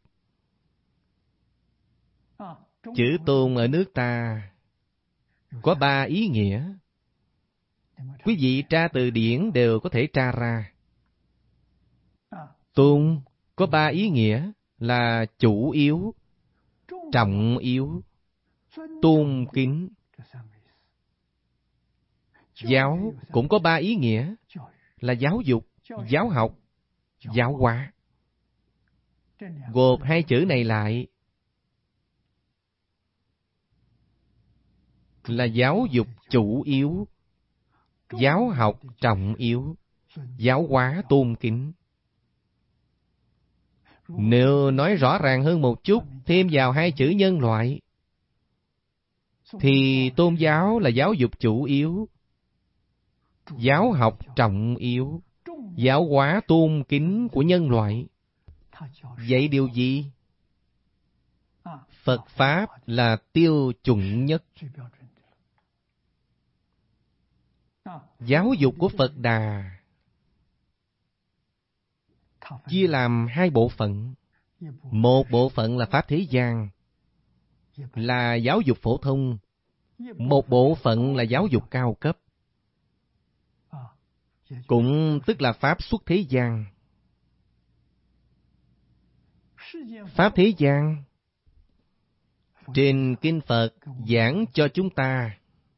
Chữ tôn ở nước ta có 3 ý nghĩa. Quý vị tra từ điển đều có thể tra ra. Tôn có 3 ý nghĩa là chủ yếu, trọng yếu, tôn kính. Giáo cũng có 3 ý nghĩa là giáo dục, giáo học, giáo hóa. Gộp 2 chữ này lại là giáo dục chủ yếu, giáo học trọng yếu, giáo hóa tôn kính. Nếu nói rõ ràng hơn một chút, thêm vào 2 chữ nhân loại, thì tôn giáo là giáo dục chủ yếu, giáo học trọng yếu, giáo hóa tôn kính của nhân loại. Vậy điều gì? Phật Pháp là tiêu chuẩn nhất. Giáo dục của Phật Đà chia làm 2 bộ phận. Một bộ phận là Pháp thế gian, là giáo dục phổ thông. Một bộ phận là giáo dục cao cấp, cũng tức là Pháp xuất thế gian. Pháp thế gian, trên Kinh Phật giảng cho chúng ta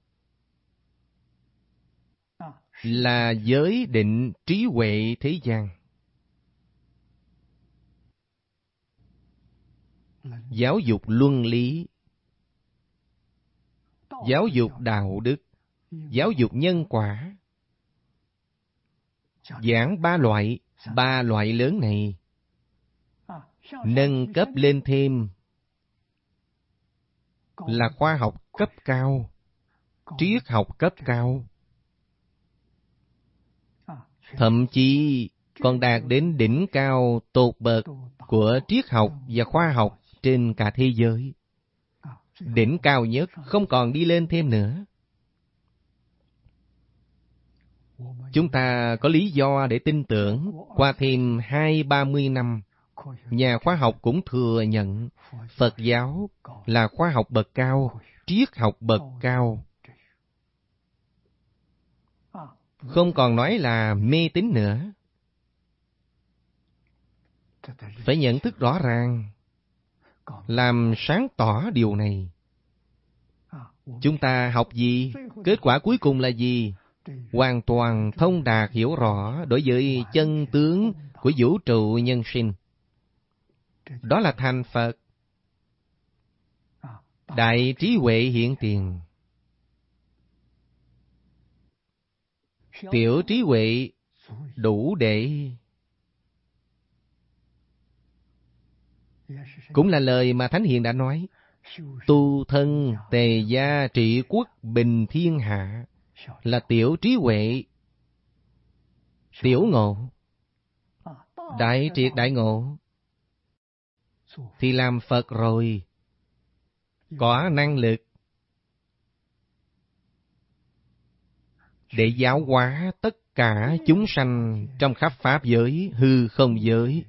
là giới định trí huệ thế gian. Giáo dục luân lý, giáo dục đạo đức, giáo dục nhân quả. Giảng 3 loại lớn này, nâng cấp lên thêm là khoa học cấp cao, triết học cấp cao. Thậm chí còn đạt đến đỉnh cao tột bậc của triết học và khoa học trên cả thế giới. Đỉnh cao nhất, không còn đi lên thêm nữa. Chúng ta có lý do để tin tưởng, qua thêm 20-30 năm, nhà khoa học cũng thừa nhận Phật giáo là khoa học bậc cao, triết học bậc cao. Không còn nói là mê tín nữa. Phải nhận thức rõ ràng, làm sáng tỏ điều này. Chúng ta học gì? Kết quả cuối cùng là gì? Hoàn toàn thông đạt hiểu rõ đối với chân tướng của vũ trụ nhân sinh. Đó là thành Phật. Đại trí huệ hiện tiền. Tiểu trí huệ đủ để... Cũng là lời mà Thánh Hiền đã nói. Tu thân tề gia trị quốc bình thiên hạ là tiểu trí huệ, tiểu ngộ. Đại triệt đại ngộ thì làm Phật rồi, có năng lực để giáo hóa tất cả chúng sanh trong khắp pháp giới, hư không giới.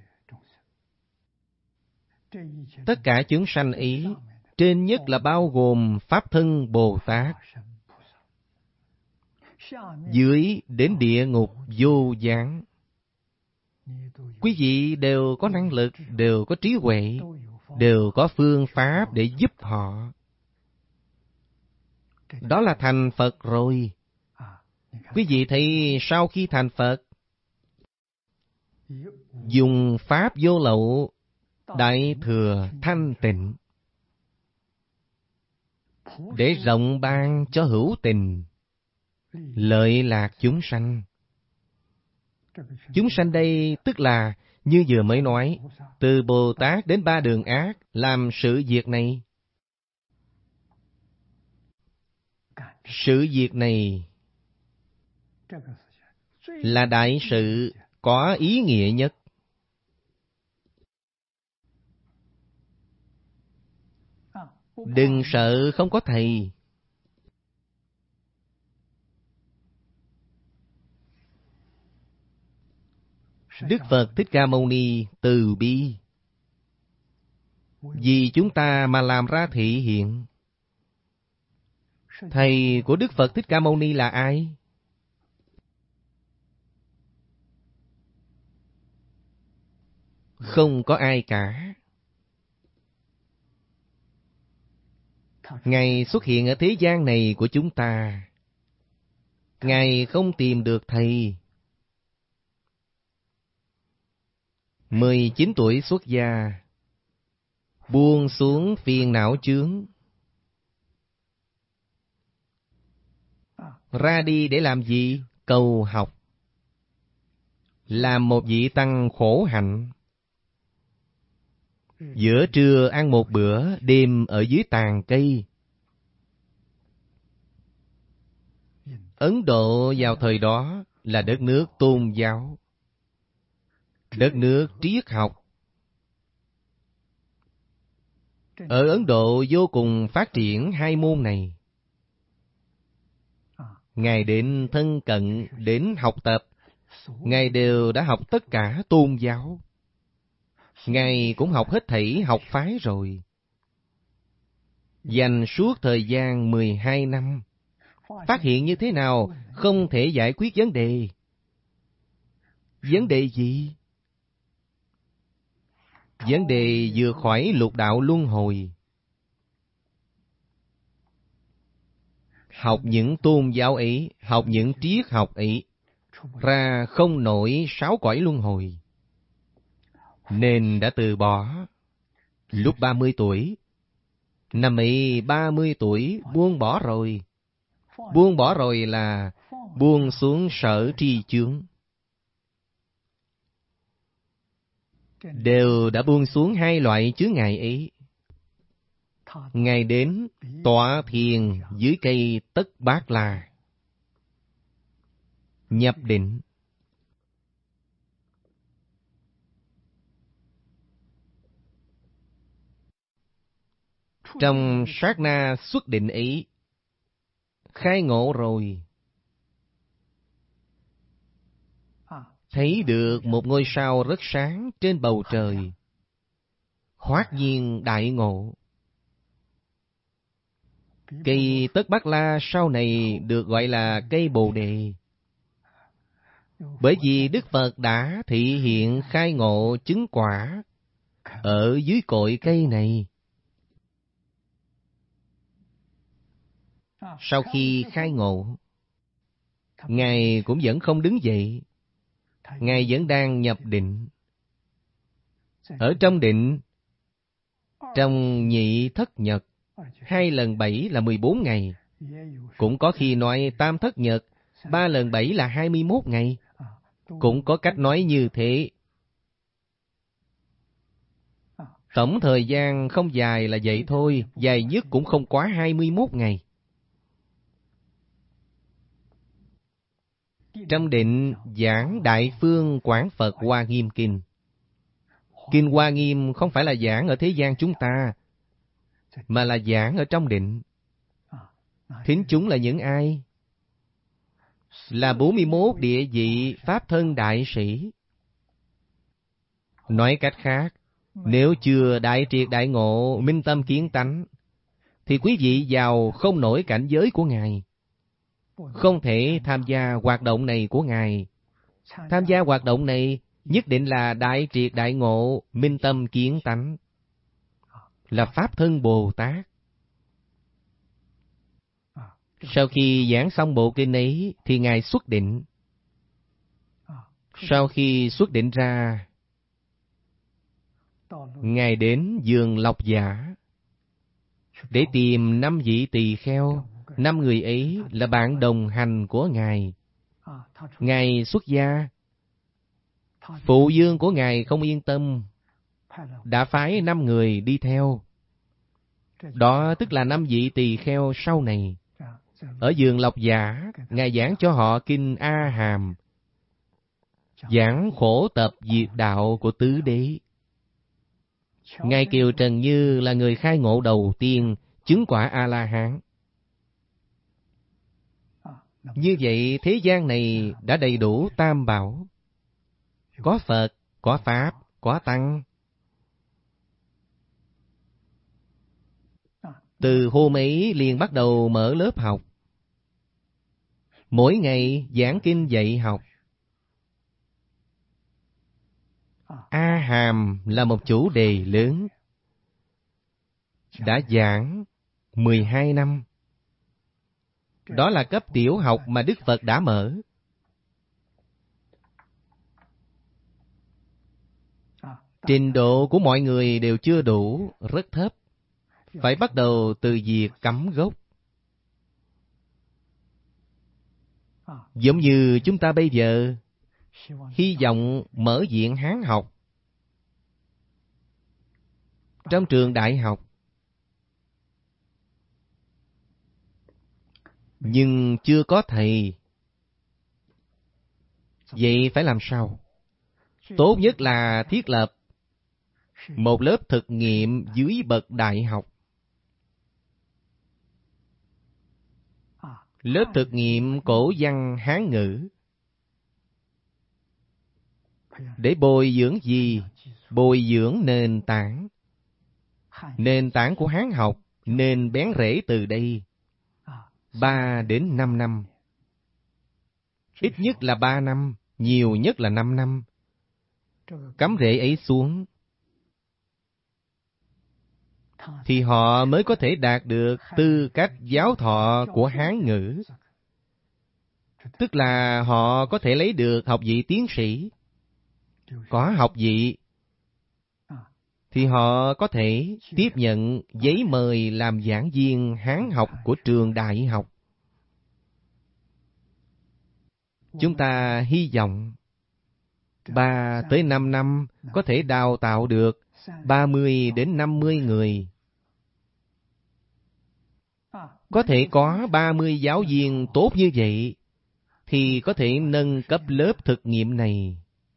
Tất cả chúng sanh ấy, trên nhất là bao gồm Pháp Thân Bồ Tát, dưới đến địa ngục vô gián. Quý vị đều có năng lực, đều có trí huệ, đều có phương pháp để giúp họ. Đó là thành Phật rồi. Quý vị thấy sau khi thành Phật, dùng pháp vô lậu, đại thừa thanh tịnh, để rộng ban cho hữu tình, lợi lạc chúng sanh. Chúng sanh đây tức là, như vừa mới nói, từ Bồ Tát đến ba đường ác làm sự việc này. Sự việc này là đại sự có ý nghĩa nhất. Đừng sợ không có thầy. Đức Phật Thích Ca Mâu Ni từ bi, vì chúng ta mà làm ra thị hiện. Thầy của Đức Phật Thích Ca Mâu Ni là ai? Không có ai cả. Ngài xuất hiện ở thế gian này của chúng ta. Ngài không tìm được thầy. 19 tuổi xuất gia, buông xuống phiền não chướng, ra đi để làm gì? Cầu học. Làm một vị tăng khổ hạnh. Giữa trưa ăn một bữa, đêm ở dưới tàn cây. Ấn Độ vào thời đó là đất nước tôn giáo, đất nước triết học. Ở Ấn Độ vô cùng phát triển hai môn này. Ngài đến thân cận, đến học tập, Ngài đều đã học tất cả tôn giáo. Ngài cũng học hết thảy học phái rồi. Dành suốt thời gian 12 năm, phát hiện như thế nào không thể giải quyết vấn đề. Vấn đề gì? Vấn đề vượt khỏi lục đạo luân hồi. Học những tôn giáo ấy, học những triết học ấy, ra không nổi 6 cõi luân hồi, nên đã từ bỏ. Lúc 30 tuổi, năm ấy 30 tuổi buông bỏ rồi. Buông bỏ rồi là buông xuống sở tri chướng. Đều đã buông xuống hai loại chướng ngại ấy. Ngài đến tọa thiền dưới cây Tất Bát La, nhập định. Trong sát na xuất định ấy, khai ngộ rồi. Thấy được một ngôi sao rất sáng trên bầu trời. Hoát nhiên đại ngộ. Cây Tất Bát La sau này được gọi là cây Bồ Đề. Bởi vì Đức Phật đã thị hiện khai ngộ chứng quả ở dưới cội cây này. Sau khi khai ngộ, Ngài cũng vẫn không đứng dậy. Ngài vẫn đang nhập định. Ở trong định, trong nhị thất nhật, 2 lần 7 là 14 ngày. Cũng có khi nói tam thất nhật, 3 lần 7 là 21 ngày. Cũng có cách nói như thế. Tổng thời gian không dài là vậy thôi, dài nhất cũng không quá 21 ngày. Trong định giảng Đại Phương Quảng Phật Hoa Nghiêm Kinh. Kinh Hoa Nghiêm không phải là giảng ở thế gian chúng ta, mà là giảng ở trong định. Thính chúng là những ai? Là 41 địa vị Pháp thân đại sĩ. Nói cách khác, nếu chưa đại triệt đại ngộ, minh tâm kiến tánh, thì quý vị vào không nổi cảnh giới của Ngài. Không thể tham gia hoạt động này của Ngài. Tham gia hoạt động này nhất định là đại triệt đại ngộ, minh tâm kiến tánh, là Pháp thân Bồ Tát. Sau khi giảng xong bộ kinh ấy thì Ngài xuất định. Sau khi xuất định ra, Ngài đến vườn Lộc Giả để tìm 5 vị tỳ kheo. 5 người ấy là bạn đồng hành của Ngài. Ngài xuất gia, phụ vương của Ngài không yên tâm, đã phái 5 người đi theo. Đó tức là 5 vị tỳ kheo sau này. Ở vườn Lộc Giả, Ngài giảng cho họ kinh A Hàm, giảng khổ tập diệt đạo của tứ đế. Ngài Kiều Trần Như là người khai ngộ đầu tiên, chứng quả A-la-hán. Như vậy, thế gian này đã đầy đủ tam bảo. Có Phật, có Pháp, có Tăng. Từ hôm ấy liền bắt đầu mở lớp học. Mỗi ngày giảng kinh dạy học. A Hàm là một chủ đề lớn. Đã giảng 12 năm. Đó là cấp tiểu học mà Đức Phật đã mở. Trình độ của mọi người đều chưa đủ, rất thấp. Phải bắt đầu từ việc cắm gốc. Giống như chúng ta bây giờ, hy vọng mở viện Hán học trong trường đại học. Nhưng chưa có thầy. Vậy phải làm sao? Tốt nhất là thiết lập một lớp thực nghiệm dưới bậc đại học. Lớp thực nghiệm cổ văn Hán ngữ. Để bồi dưỡng gì? Bồi dưỡng nền tảng. Nền tảng của Hán học nên bén rễ từ đây. 3 đến 5 năm. Ít nhất là 3 năm, nhiều nhất là 5 năm. Cắm rễ ấy xuống, thì họ mới có thể đạt được tư cách giáo thọ của Hán ngữ. Tức là họ có thể lấy được học vị tiến sĩ. Có học vị, thì họ có thể tiếp nhận giấy mời làm giảng viên Hán học của trường đại học. Chúng ta hy vọng 3 tới 5 năm có thể đào tạo được 30 đến 50 người. Có thể có 30 giáo viên tốt như vậy, thì có thể nâng cấp lớp thực nghiệm này.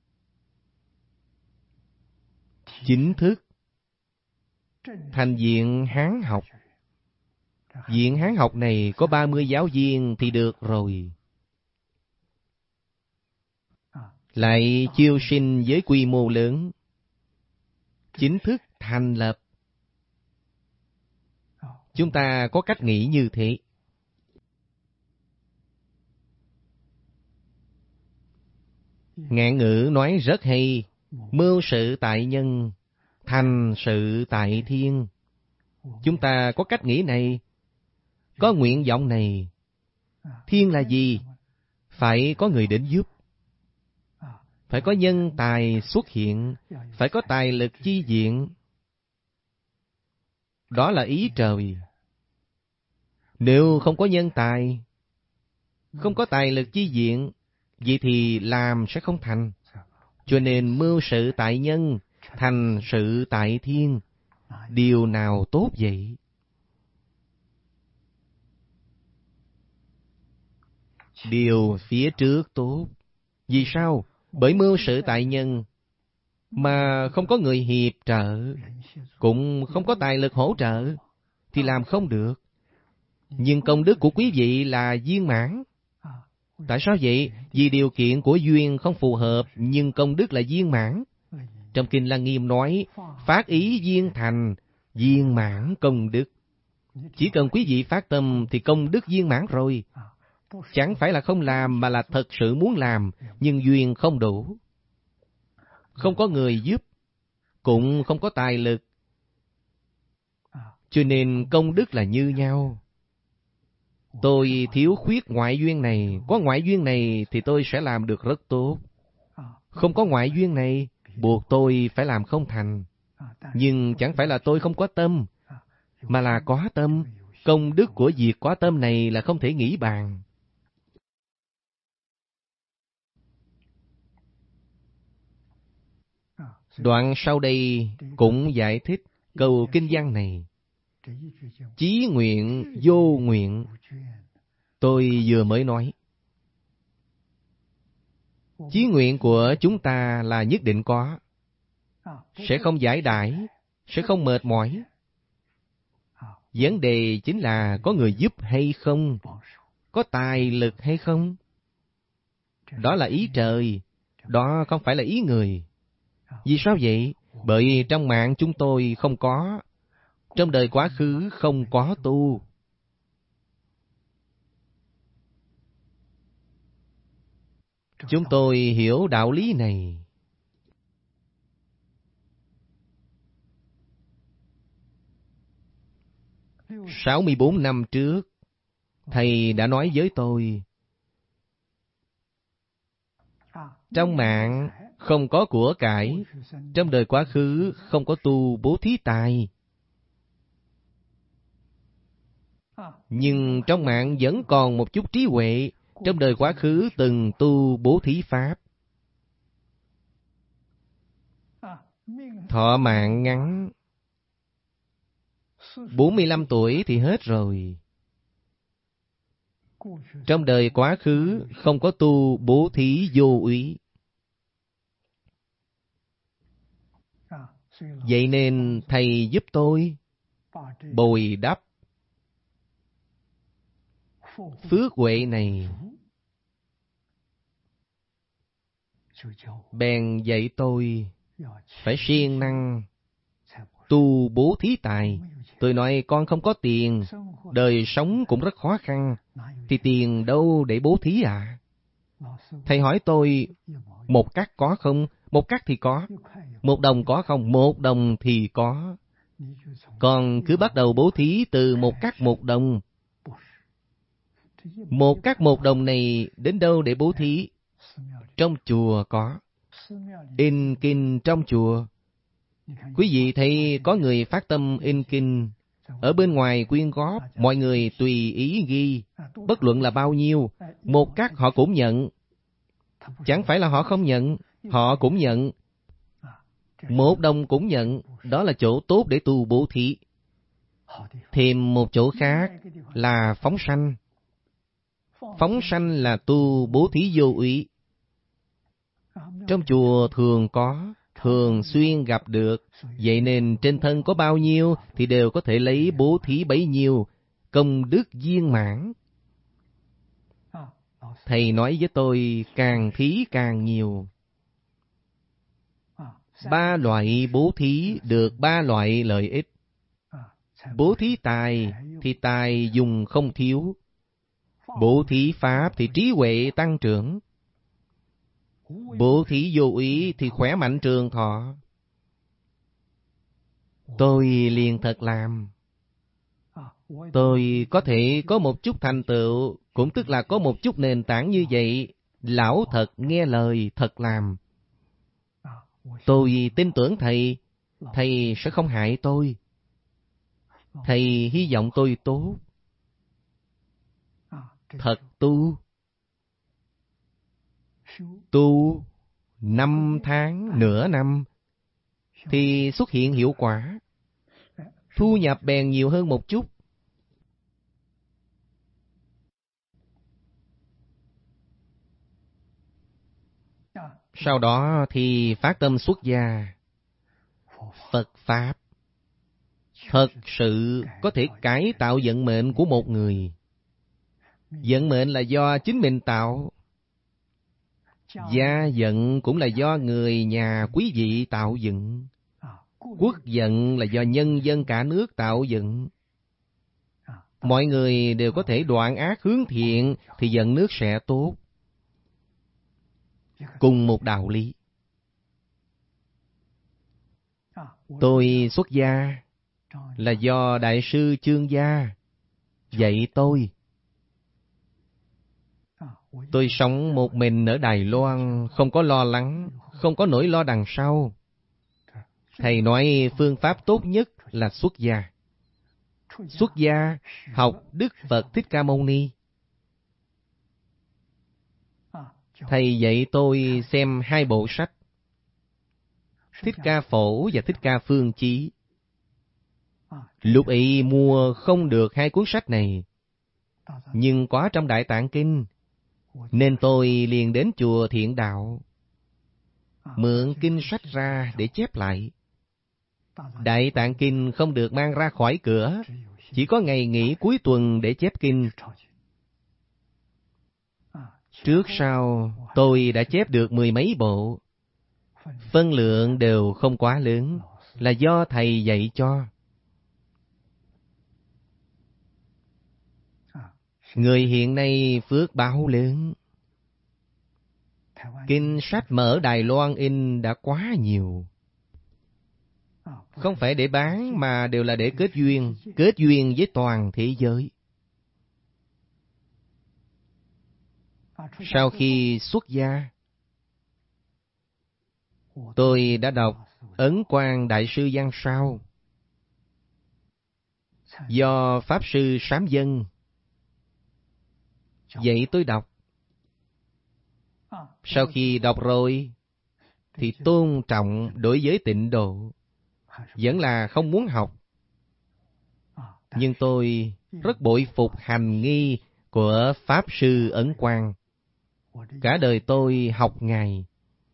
Chính thức thành viện Hán học. Viện Hán học này có 30 giáo viên thì được rồi. Lại chiêu sinh với quy mô lớn. Chính thức thành lập. Chúng ta có cách nghĩ như thế. Ngạn ngữ nói rất hay. Mưu sự tại nhân, thành sự tại thiên. Chúng ta có cách nghĩ này, có nguyện vọng này. Thiên là gì? Phải có người đến giúp. Phải có nhân tài xuất hiện. Phải có tài lực chi viện. Đó là ý trời. Nếu không có nhân tài, không có tài lực chi viện, vậy thì làm sẽ không thành. Cho nên mưu sự tại nhân, thành sự tại thiên. Điều nào tốt vậy? Điều phía trước tốt. Vì sao? Bởi mưu sự tại nhân mà không có người hiệp trợ, cũng không có tài lực hỗ trợ, thì làm không được. Nhưng công đức của quý vị là viên mãn. Tại sao vậy? Vì điều kiện của duyên không phù hợp, nhưng công đức là viên mãn. Trong Kinh Lăng Nghiêm nói, phát ý viên thành, viên mãn công đức. Chỉ cần quý vị phát tâm thì công đức viên mãn rồi. Chẳng phải là không làm mà là thật sự muốn làm, nhưng duyên không đủ. Không có người giúp, cũng không có tài lực. Cho nên công đức là như nhau. Tôi thiếu khuyết ngoại duyên này, có ngoại duyên này thì tôi sẽ làm được rất tốt. Không có ngoại duyên này, buộc tôi phải làm không thành. Nhưng chẳng phải là tôi không có tâm, mà là có tâm. Công đức của việc có tâm này là không thể nghĩ bàn. Đoạn sau đây cũng giải thích câu kinh văn này. Chí nguyện vô nguyện, tôi vừa mới nói. Chí nguyện của chúng ta là nhất định có, sẽ không giải đãi, sẽ không mệt mỏi. Vấn đề chính là có người giúp hay không, có tài lực hay không. Đó là ý trời, đó không phải là ý người. Vì sao vậy? Bởi trong mạng chúng tôi không có, trong đời quá khứ không có tu. Chúng tôi hiểu đạo lý này. – 64 năm trước, Thầy đã nói với tôi, trong mạng không có của cải, trong đời quá khứ không có tu bố thí tài. Nhưng trong mạng vẫn còn một chút trí huệ, trong đời quá khứ từng tu bố thí pháp. Thọ mạng ngắn, 45 tuổi thì hết rồi. Trong đời quá khứ không có tu bố thí vô úy. Vậy nên Thầy giúp tôi bồi đắp phước huệ này. Bèn dạy tôi phải siêng năng tu bố thí tài. Tôi nói con không có tiền, đời sống cũng rất khó khăn, thì tiền đâu để bố thí à? Thầy hỏi tôi, một cắc có không? Một cắc thì có. Một đồng có không? Một đồng thì có. Con cứ bắt đầu bố thí từ một cắc một đồng. Một cắc một đồng này đến đâu để bố thí? Trong chùa có. In kinh trong chùa. Quý vị thấy có người phát tâm in kinh, ở bên ngoài quyên góp, mọi người tùy ý ghi, bất luận là bao nhiêu, một cắc họ cũng nhận. Chẳng phải là họ không nhận, họ cũng nhận. Một đồng cũng nhận, đó là chỗ tốt để tu bố thí. Thêm một chỗ khác là phóng sanh. Phóng sanh là tu bố thí vô úy. Trong chùa thường có, thường xuyên gặp được, vậy nên trên thân có bao nhiêu thì đều có thể lấy bố thí bấy nhiêu, công đức viên mãn. Thầy nói với tôi càng thí càng nhiều. 3 loại bố thí được 3 loại lợi ích. Bố thí tài thì tài dùng không thiếu. Bố thí pháp thì trí huệ tăng trưởng. Bố thí vô úy thì khỏe mạnh trường thọ. Tôi liền thật làm. Tôi có thể có một chút thành tựu, cũng tức là có một chút nền tảng như vậy. Lão thật nghe lời, thật làm. Tôi tin tưởng Thầy, Thầy sẽ không hại tôi. Thầy hy vọng tôi tốt. Thật tu. Tu 5 tháng, nửa năm, thì xuất hiện hiệu quả. Thu nhập bèn nhiều hơn một chút. Sau đó thì phát tâm xuất gia. Phật Pháp thật sự có thể cải tạo vận mệnh của một người. Vận mệnh là do chính mình tạo. Gia vận cũng là do người nhà quý vị tạo dựng. Quốc vận là do nhân dân cả nước tạo dựng. Mọi người đều có thể đoạn ác hướng thiện thì vận nước sẽ tốt. Cùng một đạo lý. Tôi xuất gia là do Đại sư Chương Gia dạy tôi. Tôi sống một mình ở Đài Loan, không có lo lắng, không có nỗi lo đằng sau. Thầy nói phương pháp tốt nhất là xuất gia. Xuất gia học Đức Phật Thích Ca Mâu Ni. Thầy dạy tôi xem 2 bộ sách, Thích Ca Phổ và Thích Ca Phương Chí. Lúc ấy mua không được 2 cuốn sách này, nhưng có trong Đại Tạng Kinh, nên tôi liền đến chùa Thiện Đạo, mượn kinh sách ra để chép lại. Đại Tạng Kinh không được mang ra khỏi cửa, chỉ có ngày nghỉ cuối tuần để chép kinh. Trước sau, tôi đã chép được 10 mấy bộ. Phân lượng đều không quá lớn, là do thầy dạy cho. Người hiện nay phước báo lớn. Kinh sách mà ở Đài Loan in đã quá nhiều. Không phải để bán mà đều là để kết duyên với toàn thế giới. Sau khi xuất gia, tôi đã đọc Ấn Quang Đại sư Văn Sao do Pháp Sư Sám Dân dạy tôi đọc. Sau khi đọc rồi, thì tôn trọng đối với Tịnh Độ, vẫn là không muốn học. Nhưng tôi rất bội phục hành nghi của Pháp Sư Ấn Quang. Cả đời tôi học Ngài.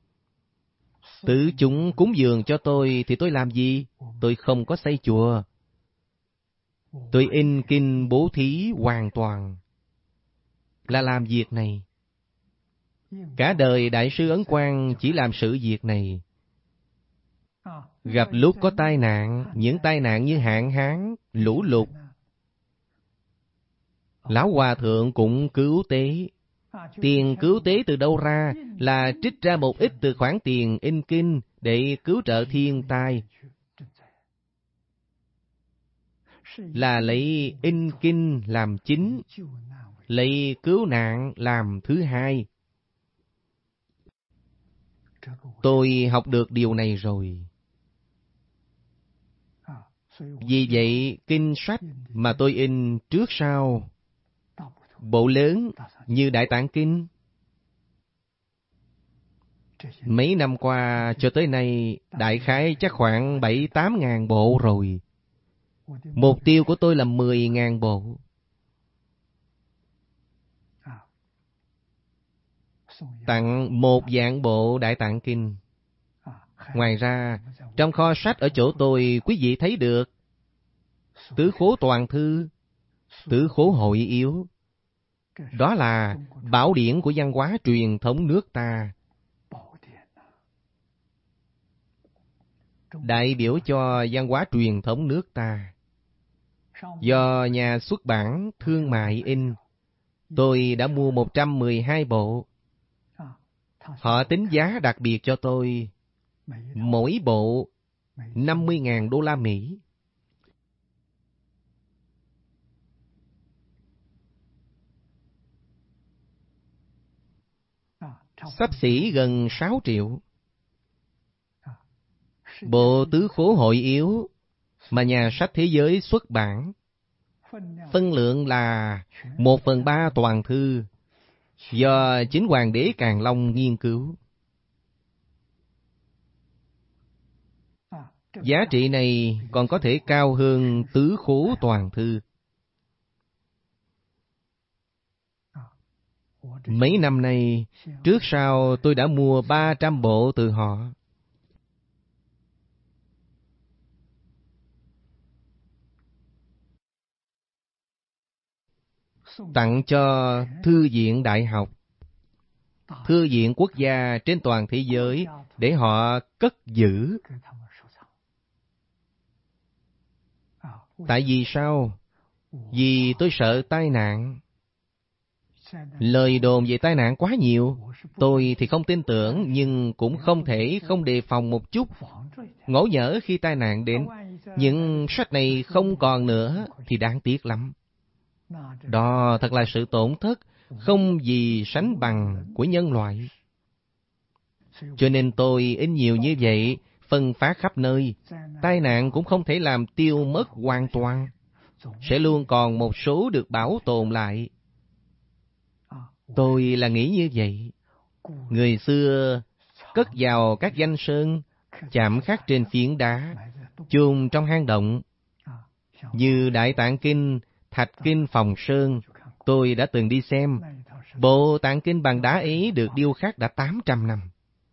Tứ chúng cúng dường cho tôi thì tôi làm gì? Tôi không có xây chùa. Tôi in kinh bố thí hoàn toàn là làm việc này. Cả đời Đại sư Ấn Quang chỉ làm sự việc này. Gặp lúc có tai nạn, những tai nạn như hạn hán, lũ lụt, Lão Hòa Thượng cũng cứu tế. Tiền cứu tế từ đâu ra? Là trích ra một ít từ khoản tiền in kinh để cứu trợ thiên tai. Là lấy in kinh làm chính, lấy cứu nạn làm thứ hai. Tôi học được điều này rồi. Vì vậy, kinh sách mà tôi in trước sau, bộ lớn như Đại Tạng Kinh, mấy năm qua cho tới nay, đại khái chắc khoảng 7-8 ngàn bộ rồi. Mục tiêu của tôi là 10.000 bộ. Tặng 1 vạn bộ Đại Tạng Kinh. Ngoài ra, trong kho sách ở chỗ tôi, quý vị thấy được Tứ Khố Toàn Thư, Tứ Khố Hội Yếu. Đó là bảo điển của văn hóa truyền thống nước ta, đại biểu cho văn hóa truyền thống nước ta. Do nhà xuất bản Thương Mại in, tôi đã mua 112 bộ. Họ tính giá đặc biệt cho tôi, mỗi bộ 50.000 đô la Mỹ. Xấp xỉ gần 6 triệu. Bộ Tứ Khố Hội Yếu mà nhà sách thế giới xuất bản, phân lượng là 1/3 toàn thư, do chính Hoàng đế Càn Long nghiên cứu. Giá trị này còn có thể cao hơn Tứ Khố Toàn Thư. Mấy năm nay, trước sau tôi đã mua 300 bộ từ họ. Tặng cho thư viện đại học, thư viện quốc gia trên toàn thế giới để họ cất giữ. Tại vì sao? Vì tôi sợ tai nạn. Lời đồn về tai nạn quá nhiều. Tôi thì không tin tưởng, nhưng cũng không thể không đề phòng một chút. Ngộ nhỡ khi tai nạn đến, những sách này không còn nữa thì đáng tiếc lắm. Đó thật là sự tổn thất không gì sánh bằng của nhân loại. Cho nên tôi in nhiều như vậy, phân phát khắp nơi. Tai nạn cũng không thể làm tiêu mất hoàn toàn. Sẽ luôn còn một số được bảo tồn lại. Tôi là nghĩ như vậy. Người xưa cất vào các danh sơn, chạm khắc trên phiến đá, chôn trong hang động. Như Đại Tạng Kinh, Thạch Kinh Phòng Sơn, tôi đã từng đi xem. Bộ Tạng Kinh bằng đá ấy được điêu khắc đã 800 năm.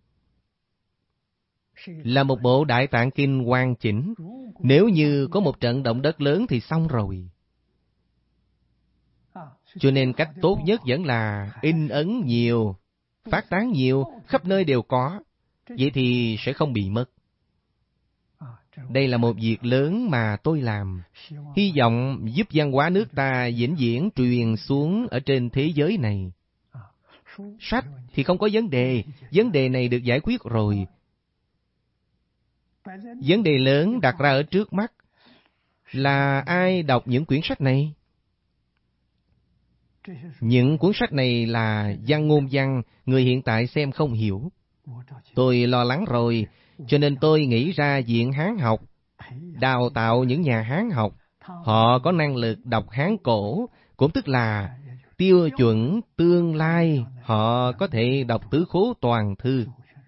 Là một bộ Đại Tạng Kinh hoàn chỉnh. Nếu như có một trận động đất lớn thì xong rồi. Cho nên cách tốt nhất vẫn là in ấn nhiều, phát tán nhiều, khắp nơi đều có. Vậy thì sẽ không bị mất. Đây là một việc lớn mà tôi làm. Hy vọng giúp văn hóa nước ta vĩnh viễn truyền xuống ở trên thế giới này. Sách thì không có vấn đề này được giải quyết rồi. Vấn đề lớn đặt ra ở trước mắt là ai đọc những quyển sách này? Những cuốn sách này là văn ngôn văn, người hiện tại xem không hiểu. Tôi lo lắng rồi, cho nên tôi nghĩ ra Viện Hán học, đào tạo những nhà Hán học. Họ có năng lực đọc Hán cổ, cũng tức là tiêu chuẩn tương lai, họ có thể đọc tứ khố toàn thư,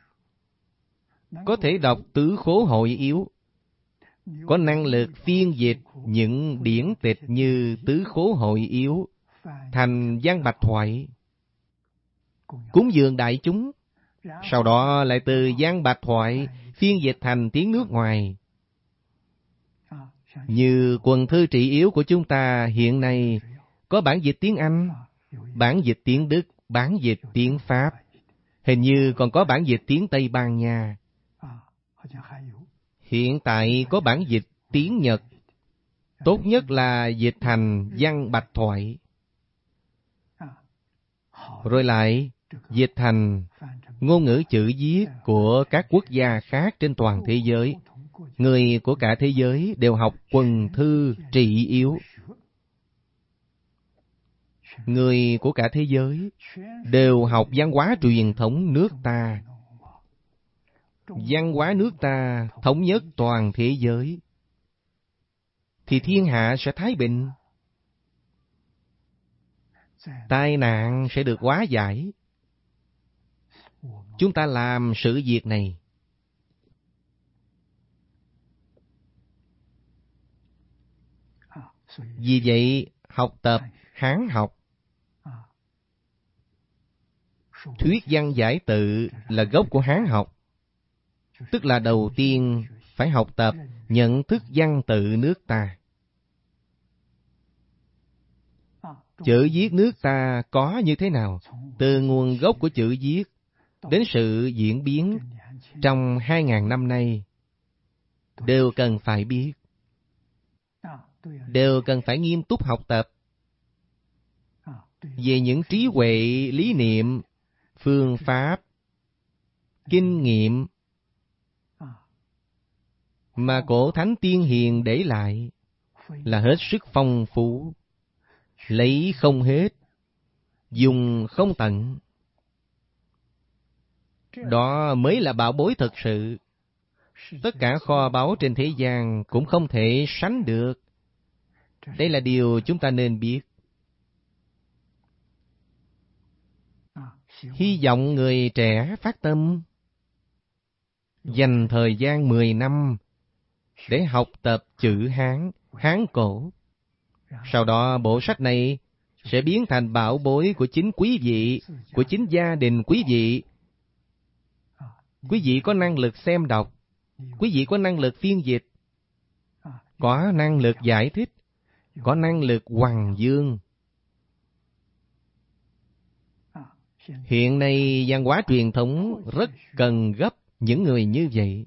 có thể đọc tứ khố hội yếu, có năng lực phiên dịch những điển tịch như tứ khố hội yếu thành văn bạch thoại, cúng dường đại chúng, sau đó lại từ văn bạch thoại phiên dịch thành tiếng nước ngoài. Như quần thư trị yếu của chúng ta hiện nay có bản dịch tiếng Anh, bản dịch tiếng Đức, bản dịch tiếng Pháp, hình như còn có bản dịch tiếng Tây Ban Nha. Hiện tại có bản dịch tiếng Nhật, tốt nhất là dịch thành văn bạch thoại, rồi lại dịch thành ngôn ngữ chữ viết của các quốc gia khác trên toàn thế giới. Người của cả thế giới đều học quần thư trị yếu. Người của cả thế giới đều học văn hóa truyền thống nước ta. Văn hóa nước ta thống nhất toàn thế giới, thì thiên hạ sẽ thái bình. Tai nạn sẽ được hóa giải. Chúng ta làm sự việc này. Vì vậy, học tập Hán học, thuyết văn giải tự là gốc của Hán học. Tức là đầu tiên phải học tập nhận thức văn tự nước ta. Chữ viết nước ta có như thế nào? Từ nguồn gốc của chữ viết đến sự diễn biến trong 2000 năm nay đều cần phải biết, đều cần phải nghiêm túc học tập về những trí huệ, lý niệm, phương pháp, kinh nghiệm mà cổ thánh tiên hiền để lại là hết sức phong phú, lấy không hết, dùng không tận. Đó mới là bảo bối thật sự. Tất cả kho báu trên thế gian cũng không thể sánh được. Đây là điều chúng ta nên biết. Hy vọng người trẻ phát tâm, dành thời gian 10 năm để học tập chữ Hán, Hán cổ. Sau đó bộ sách này sẽ biến thành bảo bối của chính quý vị, của chính gia đình quý vị. Quý vị có năng lực xem đọc, quý vị có năng lực phiên dịch, có năng lực giải thích, có năng lực hoằng dương. Hiện nay văn hóa truyền thống rất cần gấp những người như vậy.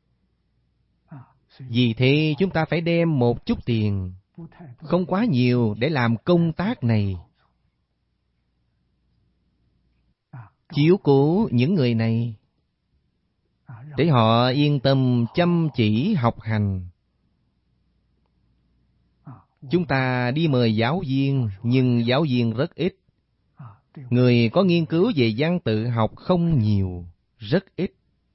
Vì thế chúng ta phải đem một chút tiền, không quá nhiều, để làm công tác này. Chiếu cố những người này, để họ yên tâm chăm chỉ học hành. Chúng ta đi mời giáo viên, nhưng giáo viên rất ít. Người có nghiên cứu về văn tự học không nhiều, rất ít.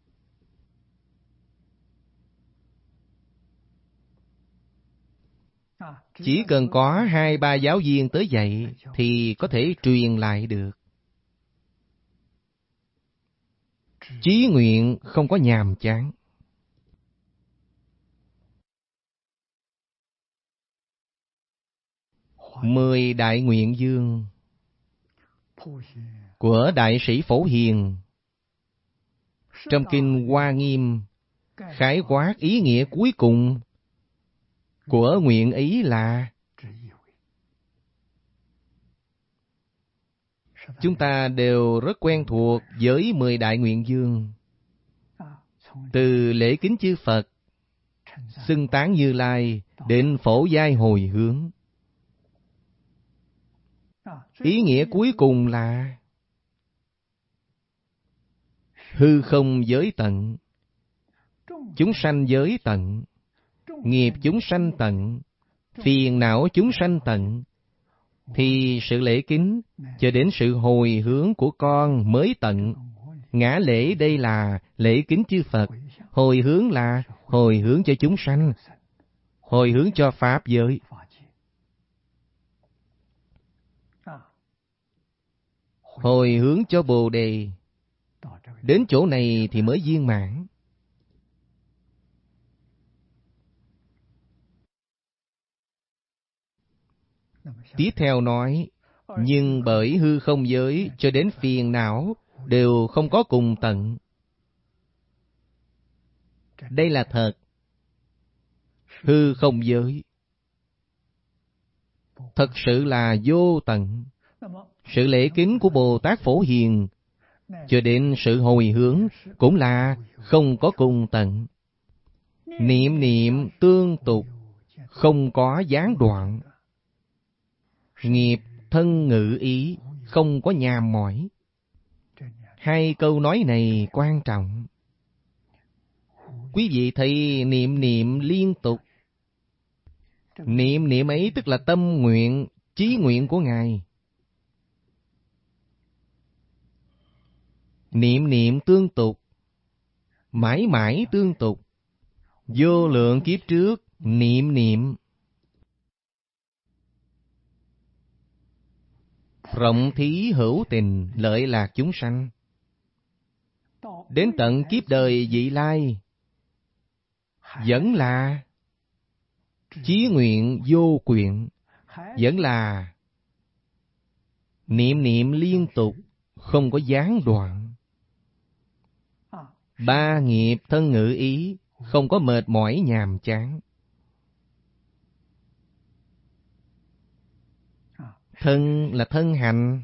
Chỉ cần có 2-3 giáo viên tới dạy thì có thể truyền lại được. Chí nguyện không có nhàm chán. Mười đại nguyện dương của Đại sĩ Phổ Hiền trong kinh Hoa Nghiêm khái quát ý nghĩa cuối cùng của nguyện ý là chúng ta đều rất quen thuộc với 10 đại nguyện dương. Từ lễ kính chư Phật, xưng tán Như Lai đến phổ giai hồi hướng. Ý nghĩa cuối cùng là hư không giới tận, chúng sanh giới tận, nghiệp chúng sanh tận, phiền não chúng sanh tận, thì sự lễ kính cho đến sự hồi hướng của con mới tận. Ngã lễ đây là lễ kính chư Phật, hồi hướng là hồi hướng cho chúng sanh, hồi hướng cho Pháp giới. Hồi hướng cho Bồ Đề. Đến chỗ này thì mới viên mãn. Tiếp theo nói, nhưng bởi hư không giới cho đến phiền não đều không có cùng tận. Đây là thật. Hư không giới thật sự là vô tận. Sự lễ kính của Bồ Tát Phổ Hiền cho đến sự hồi hướng cũng là không có cùng tận. Niệm niệm tương tục, không có gián đoạn. Nghiệp thân ngữ ý, không có nhàm mỏi. Hai câu nói này quan trọng. Quý vị thấy niệm niệm liên tục. Niệm niệm ấy tức là tâm nguyện, chí nguyện của Ngài. Niệm niệm tương tục, mãi mãi tương tục. Vô lượng kiếp trước, niệm niệm. Rộng thí hữu tình, lợi lạc chúng sanh. Đến tận kiếp đời vị lai, vẫn là chí nguyện vô quyện, vẫn là niệm niệm liên tục, không có gián đoạn. Ba nghiệp thân ngữ ý, không có mệt mỏi nhàm chán. Thân là thân hành,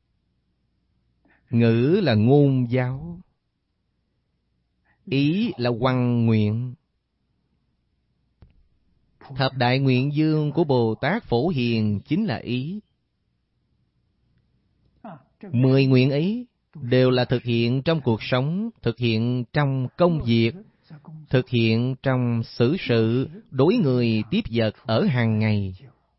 ngữ là ngôn giáo, ý là hoằng nguyện. Thập đại nguyện dương của Bồ Tát Phổ Hiền chính là ý. 10 nguyện ấy đều là thực hiện trong cuộc sống, thực hiện trong công việc, thực hiện trong xử sự, đối người tiếp vật ở hàng ngày.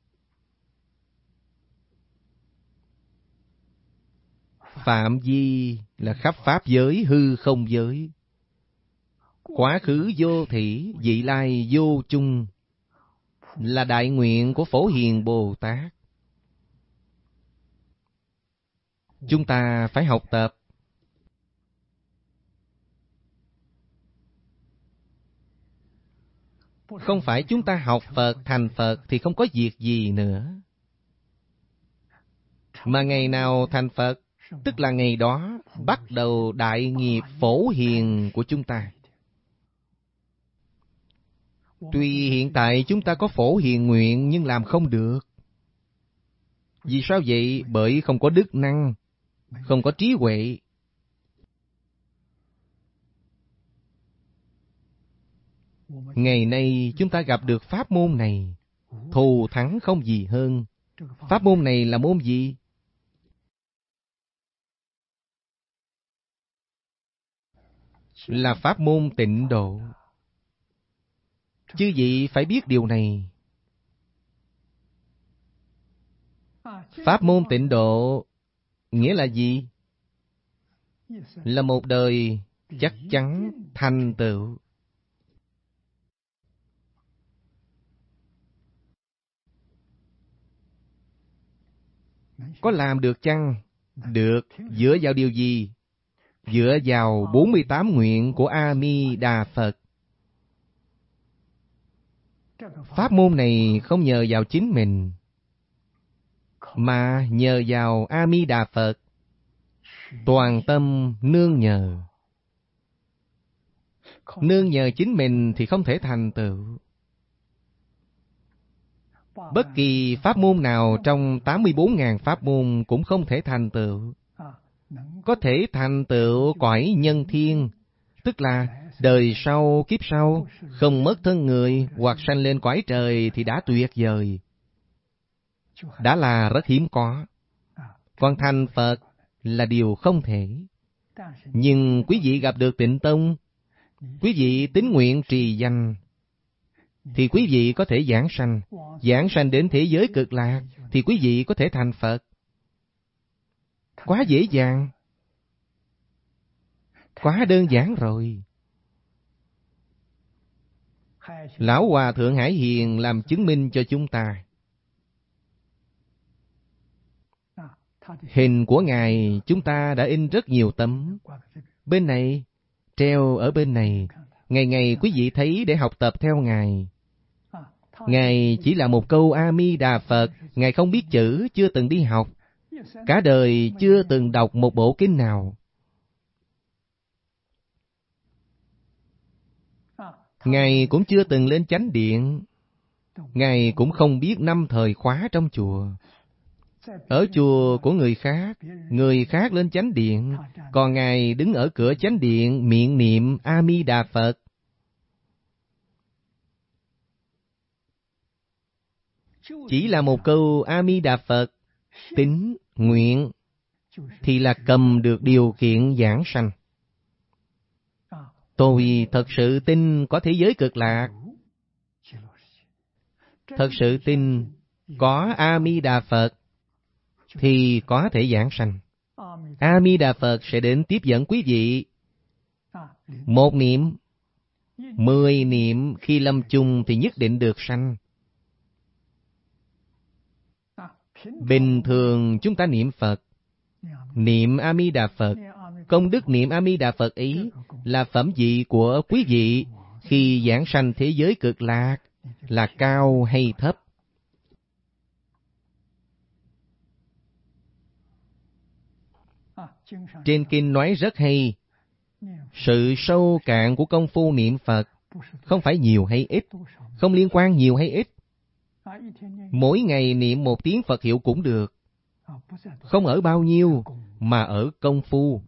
Phạm vi là khắp Pháp giới, hư không giới. Quá khứ vô thỉ, vị lai vô chung, là đại nguyện của Phổ Hiền Bồ Tát. Chúng ta phải học tập. Không phải chúng ta học Phật, thành Phật thì không có việc gì nữa. Mà ngày nào thành Phật, tức là ngày đó bắt đầu đại nghiệp Phổ Hiền của chúng ta. Tuy hiện tại chúng ta có Phổ Hiền nguyện nhưng làm không được. Vì sao vậy? Bởi không có đức năng, không có trí huệ. Ngày nay chúng ta gặp được pháp môn này, thù thắng không gì hơn. Pháp môn này là môn gì? Là pháp môn tịnh độ. Chư vị phải biết điều này. Pháp môn tịnh độ Nghĩa là gì? Là một đời chắc chắn thành tựu. Có làm được chăng? Được. Dựa vào điều gì? Dựa vào 48 nguyện của A Di Đà Phật. Pháp môn này không nhờ vào chính mình, mà nhờ vào A Di Đà Phật. Toàn tâm nương nhờ. Nương nhờ chính mình thì không thể thành tựu. Bất kỳ pháp môn nào trong 84.000 pháp môn cũng không thể thành tựu. Có thể thành tựu cõi nhân thiên, tức là đời sau, kiếp sau, không mất thân người hoặc sanh lên cõi trời thì đã tuyệt vời. Đã là rất hiếm có. Còn thành Phật là điều không thể. Nhưng quý vị gặp được Tịnh Tông, quý vị tín nguyện trì danh, thì quý vị có thể giảng sanh đến thế giới cực lạc, thì quý vị có thể thành Phật. Quá dễ dàng, quá đơn giản rồi. Lão Hòa Thượng Hải Hiền làm chứng minh cho chúng ta. Hình của Ngài chúng ta đã in rất nhiều tấm. Bên này, treo ở bên này. Ngày ngày quý vị thấy để học tập theo Ngài. Ngài chỉ là một câu A Di Đà Phật. Ngài không biết chữ, chưa từng đi học. Cả đời chưa từng đọc một bộ kinh nào. Ngài cũng chưa từng lên chánh điện. Ngài cũng không biết năm thời khóa trong chùa. Ở chùa của người khác lên chánh điện, còn Ngài đứng ở cửa chánh điện miệng niệm A Di Đà Phật. Chỉ là một câu A Di Đà Phật, tín, nguyện, thì là cầm được điều kiện giảng sanh. Tôi thật sự tin có thế giới cực lạc. Thật sự tin có A Di Đà Phật thì có thể giảng sanh. A Di Đà Phật sẽ đến tiếp dẫn quý vị. 1 niệm, 10 niệm khi lâm chung thì nhất định được sanh. Bình thường chúng ta niệm Phật, niệm A Di Đà Phật, công đức niệm A Di Đà Phật ấy là phẩm vị của quý vị khi giảng sanh thế giới cực lạc, là cao hay thấp? Trên kinh nói rất hay, sự sâu cạn của công phu niệm Phật không phải nhiều hay ít, không liên quan nhiều hay ít. Mỗi ngày niệm 1 tiếng Phật hiệu cũng được, không ở bao nhiêu mà ở công phu.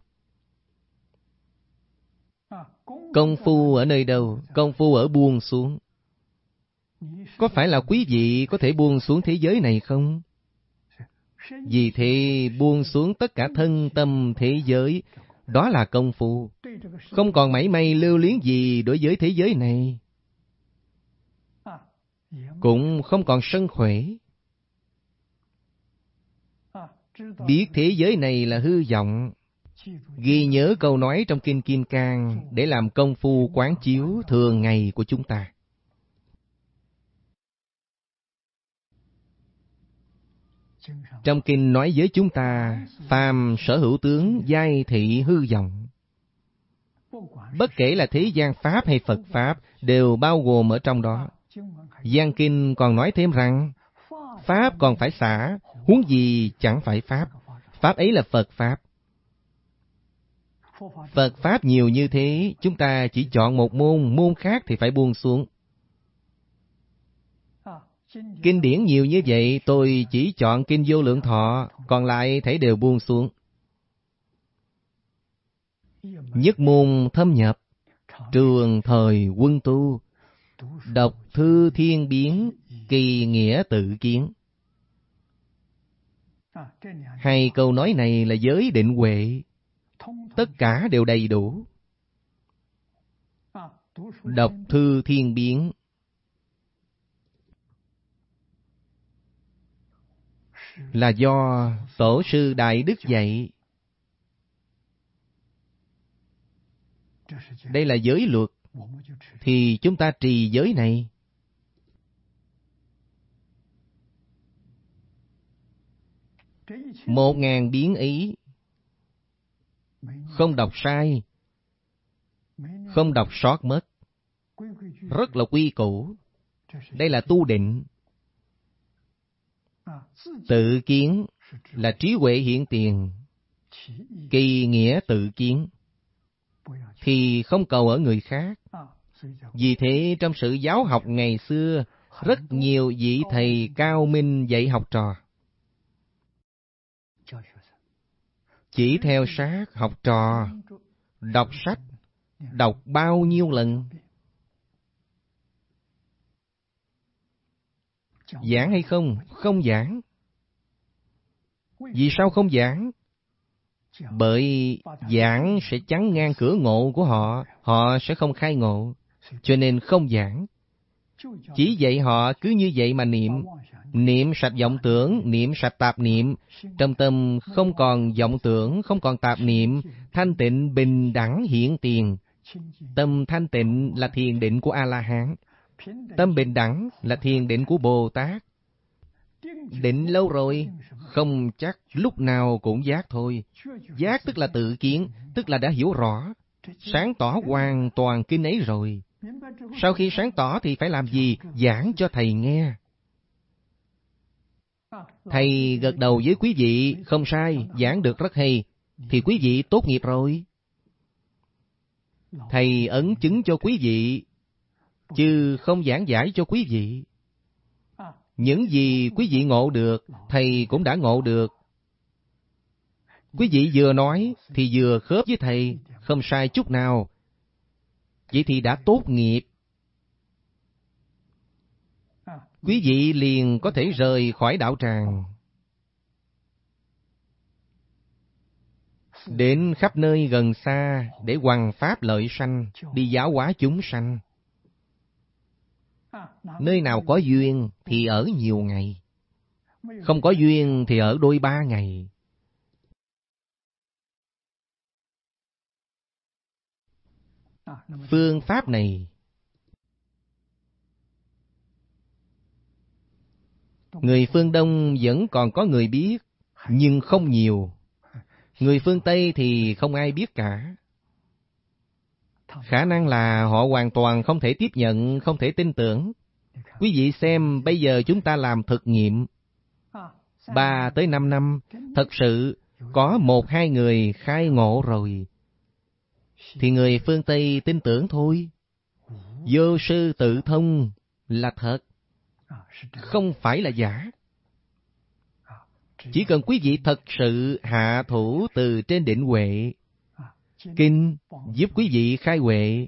Công phu ở nơi đâu? Công phu ở buông xuống. Có phải là quý vị có thể buông xuống thế giới này không? Vì thế buông xuống tất cả thân tâm thế giới, đó là công phu. Không còn mảy may lưu luyến gì đối với thế giới này, cũng không còn sân khỏe. Biết thế giới này là hư vọng, ghi nhớ câu nói trong Kinh Kim Cang để làm công phu quán chiếu thường ngày của chúng ta. Trong kinh nói với chúng ta, phàm sở hữu tướng giai thị hư vọng. Bất kể là thế gian Pháp hay Phật Pháp đều bao gồm ở trong đó. Giang kinh còn nói thêm rằng, Pháp còn phải xả, huống gì chẳng phải Pháp. Pháp ấy là Phật Pháp. Phật Pháp nhiều như thế, chúng ta chỉ chọn một môn, môn khác thì phải buông xuống. Kinh điển nhiều như vậy, tôi chỉ chọn Kinh Vô Lượng Thọ, còn lại thấy đều buông xuống. Nhất môn thâm nhập, trường thời quân tu, đọc thư thiên biến, kỳ nghĩa tự kiến. 2 câu nói này là giới định huệ, tất cả đều đầy đủ. Đọc thư thiên biến, là do Tổ sư Đại Đức dạy. Đây là giới luật, thì chúng ta trì giới này. Một ngàn biến ý, không đọc sai, không đọc sót mất, rất là quy củ. Đây là tu định. Tự kiến là trí huệ hiện tiền, kỳ nghĩa tự kiến, thì không cầu ở người khác. Vì thế trong sự giáo học ngày xưa, rất nhiều vị thầy cao minh dạy học trò. Chỉ theo sát học trò, đọc sách, đọc bao nhiêu lần. Giảng hay không? Không giảng. Vì sao không giảng? Bởi giảng sẽ chắn ngang cửa ngộ của họ, họ sẽ không khai ngộ, cho nên không giảng. Chỉ dạy họ cứ như vậy mà niệm. Niệm sạch vọng tưởng, niệm sạch tạp niệm. Trong tâm không còn vọng tưởng, không còn tạp niệm, thanh tịnh bình đẳng hiện tiền. Tâm thanh tịnh là thiền định của A-la-hán. Tâm bình đẳng là thiền định của Bồ Tát. Định lâu rồi, không chắc lúc nào cũng giác thôi. Giác tức là tự kiến, tức là đã hiểu rõ, sáng tỏ hoàn toàn kinh ấy rồi. Sau khi sáng tỏ thì phải làm gì? Giảng cho thầy nghe. Thầy gật đầu với quý vị, không sai, giảng được rất hay, thì quý vị tốt nghiệp rồi. Thầy ấn chứng cho quý vị, chứ không giảng giải cho quý vị. Những gì quý vị ngộ được, thầy cũng đã ngộ được. Quý vị vừa nói thì vừa khớp với thầy, không sai chút nào. Vậy thì đã tốt nghiệp. Quý vị liền có thể rời khỏi đạo tràng, đến khắp nơi gần xa để hoằng pháp lợi sanh, đi giáo hóa chúng sanh. Nơi nào có duyên thì ở nhiều ngày, không có duyên thì ở đôi 3 ngày. Phương pháp này, người phương Đông vẫn còn có người biết, nhưng không nhiều. Người phương Tây thì không ai biết cả. Khả năng là họ hoàn toàn không thể tiếp nhận, không thể tin tưởng. Quý vị xem, bây giờ chúng ta làm thực nghiệm 3 tới 5 năm, thật sự có 1-2 người khai ngộ rồi, thì người phương Tây tin tưởng thôi. Vô sư tự thông là thật, không phải là giả. Chỉ cần quý vị thật sự hạ thủ từ trên định huệ, kinh giúp quý vị khai huệ.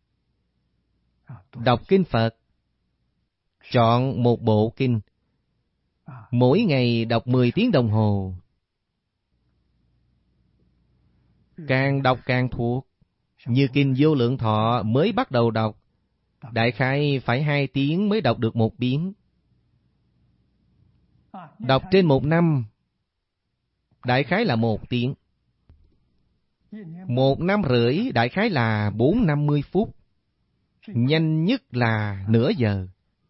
Đọc kinh Phật, chọn một bộ kinh, mỗi ngày đọc 10 tiếng đồng hồ. Càng đọc càng thuộc. Như kinh Vô Lượng Thọ mới bắt đầu đọc, đại khái phải 2 tiếng mới đọc được 1 biến. Đọc trên 1 năm, đại khái là 1 tiếng. 1 năm rưỡi, đại khái là 40-50 phút. Nhanh nhất là nửa giờ.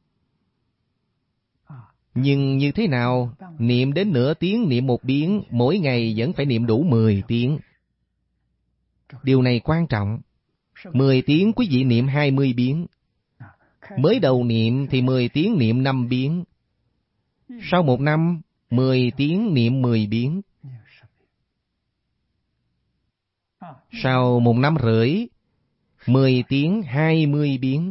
Nhưng như thế nào? Niệm đến nửa tiếng niệm 1 biến, mỗi ngày vẫn phải niệm đủ 10 tiếng. Điều này quan trọng. 10 tiếng quý vị niệm 20 biến. Mới đầu niệm thì 10 tiếng niệm 5 biến. Sau 1 năm, 10 tiếng niệm 10 biến. Sau 1 năm rưỡi, 10 tiếng 20 biến.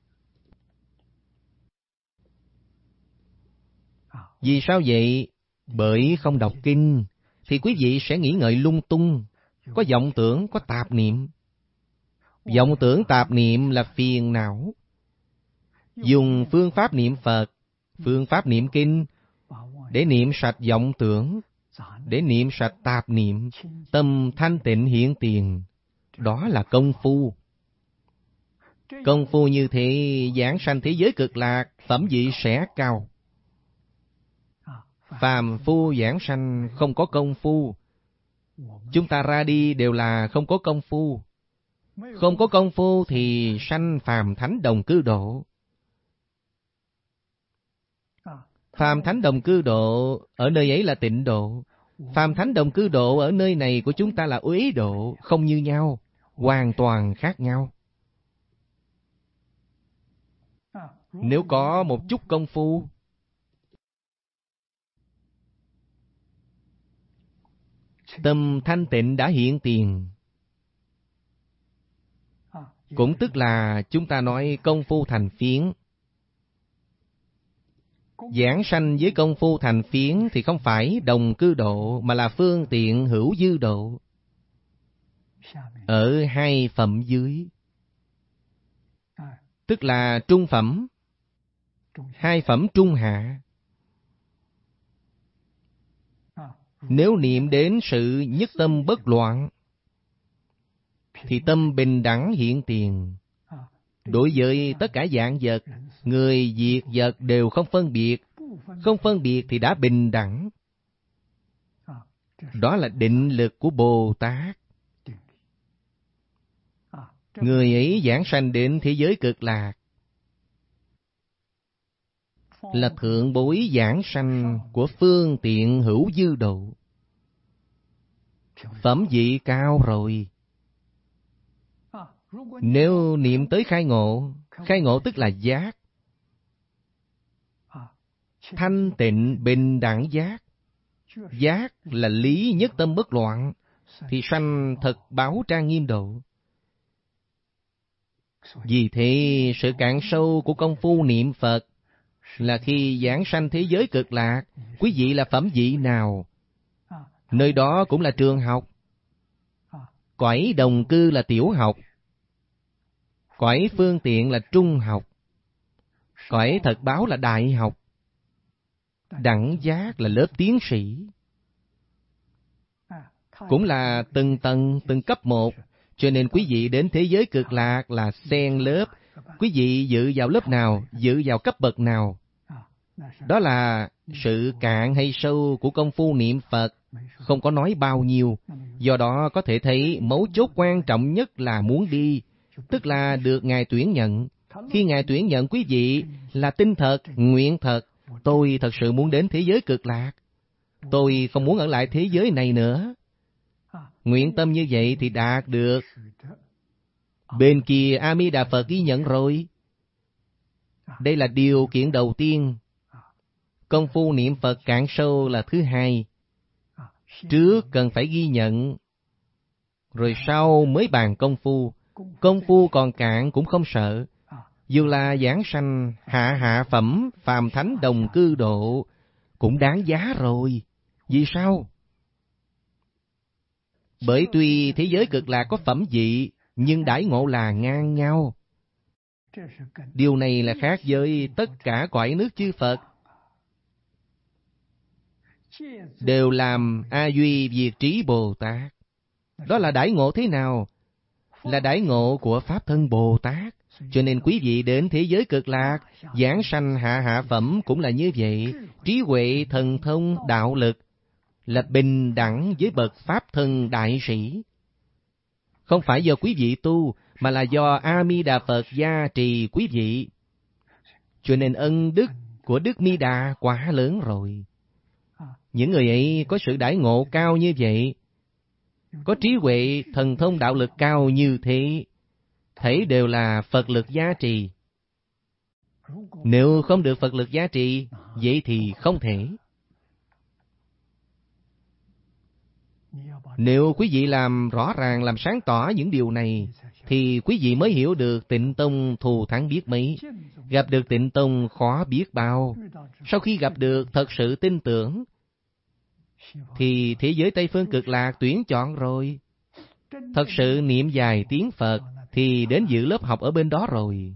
Vì sao vậy? Bởi không đọc kinh thì quý vị sẽ nghĩ ngợi lung tung, có vọng tưởng, có tạp niệm. Vọng tưởng tạp niệm là phiền não. Dùng phương pháp niệm Phật, phương pháp niệm kinh để niệm sạch vọng tưởng, để niệm sạch tạp niệm, tâm thanh tịnh hiện tiền. Đó là công phu. Công phu như thế, giảng sanh thế giới cực lạc, phẩm vị sẽ cao. Phàm phu giảng sanh không có công phu. Chúng ta ra đi đều là không có công phu. Không có công phu thì sanh phàm thánh đồng cư độ. Phàm thánh đồng cư độ ở nơi ấy là tịnh độ. Phàm thánh đồng cư độ ở nơi này của chúng ta là uế độ, không như nhau, hoàn toàn khác nhau. Nếu có một chút công phu, tâm thanh tịnh đã hiện tiền. Cũng tức là chúng ta nói công phu thành phiến. Giảng sanh với công phu thành phiến thì không phải đồng cư độ, mà là phương tiện hữu dư độ. Ở hai phẩm dưới, tức là trung phẩm, hai phẩm trung hạ. Nếu niệm đến sự nhất tâm bất loạn, thì tâm bình đẳng hiện tiền. Đối với tất cả dạng vật, người, việc, vật đều không phân biệt. Không phân biệt thì đã bình đẳng. Đó là định lực của Bồ Tát. Người ấy giảng sanh đến thế giới cực lạc, là thượng bối giảng sanh của phương tiện hữu dư độ. Phẩm vị cao rồi. Nếu niệm tới khai ngộ tức là giác. Thanh tịnh bình đẳng giác. Giác là lý nhất tâm bất loạn, thì sanh thật báo trang nghiêm độ. Vì thế, sự cạn sâu của công phu niệm Phật là khi giảng sanh thế giới cực lạc, quý vị là phẩm vị nào, nơi đó cũng là trường học. Cõi đồng cư là tiểu học, cõi phương tiện là trung học, cõi thật báo là đại học, đẳng giác là lớp tiến sĩ. Cũng là từng tầng, từng cấp một. Cho nên quý vị đến thế giới cực lạc là xen lớp. Quý vị dự vào lớp nào, dự vào cấp bậc nào, đó là sự cạn hay sâu của công phu niệm Phật, không có nói bao nhiêu. Do đó có thể thấy mấu chốt quan trọng nhất là muốn đi, tức là được Ngài tuyển nhận. Khi Ngài tuyển nhận quý vị là tin thật, nguyện thật. Tôi thật sự muốn đến thế giới cực lạc. Tôi không muốn ở lại thế giới này nữa. Nguyện tâm như vậy thì đạt được. Bên kia A Di Đà Phật ghi nhận rồi. Đây là điều kiện đầu tiên. Công phu niệm Phật cạn sâu là thứ hai. Trước cần phải ghi nhận, rồi sau mới bàn công phu. Công phu còn cạn cũng không sợ. Dù là giảng sanh hạ phẩm phàm thánh đồng cư độ cũng đáng giá rồi. Vì sao? Bởi tuy thế giới cực lạc có phẩm vị, nhưng đãi ngộ là ngang nhau. Điều này là khác với tất cả cõi nước chư Phật. Đều làm A Duy Diệt Trí Bồ Tát. Đó là đãi ngộ thế nào? Là đãi ngộ của Pháp Thân Bồ Tát. Cho nên quý vị đến thế giới cực lạc, giảng sanh hạ phẩm cũng là như vậy. Trí huệ, thần thông, đạo lực là bình đẳng với bậc Pháp Thân Đại Sĩ. Không phải do quý vị tu, mà là do A Di Đà Phật gia trì quý vị. Cho nên ân đức của Đức Ni Đà quá lớn rồi. Những người ấy có sự đãi ngộ cao như vậy, có trí huệ, thần thông, đạo lực cao như thế, thảy đều là Phật lực gia trì. Nếu không được Phật lực gia trì, vậy thì không thể. Nếu quý vị làm rõ ràng, làm sáng tỏ những điều này, thì quý vị mới hiểu được Tịnh Tông thù thắng biết mấy. Gặp được Tịnh Tông khó biết bao. Sau khi gặp được thật sự tin tưởng, thì thế giới Tây Phương Cực Lạc tuyển chọn rồi. Thật sự niệm dài tiếng Phật, thì đến dự lớp học ở bên đó rồi.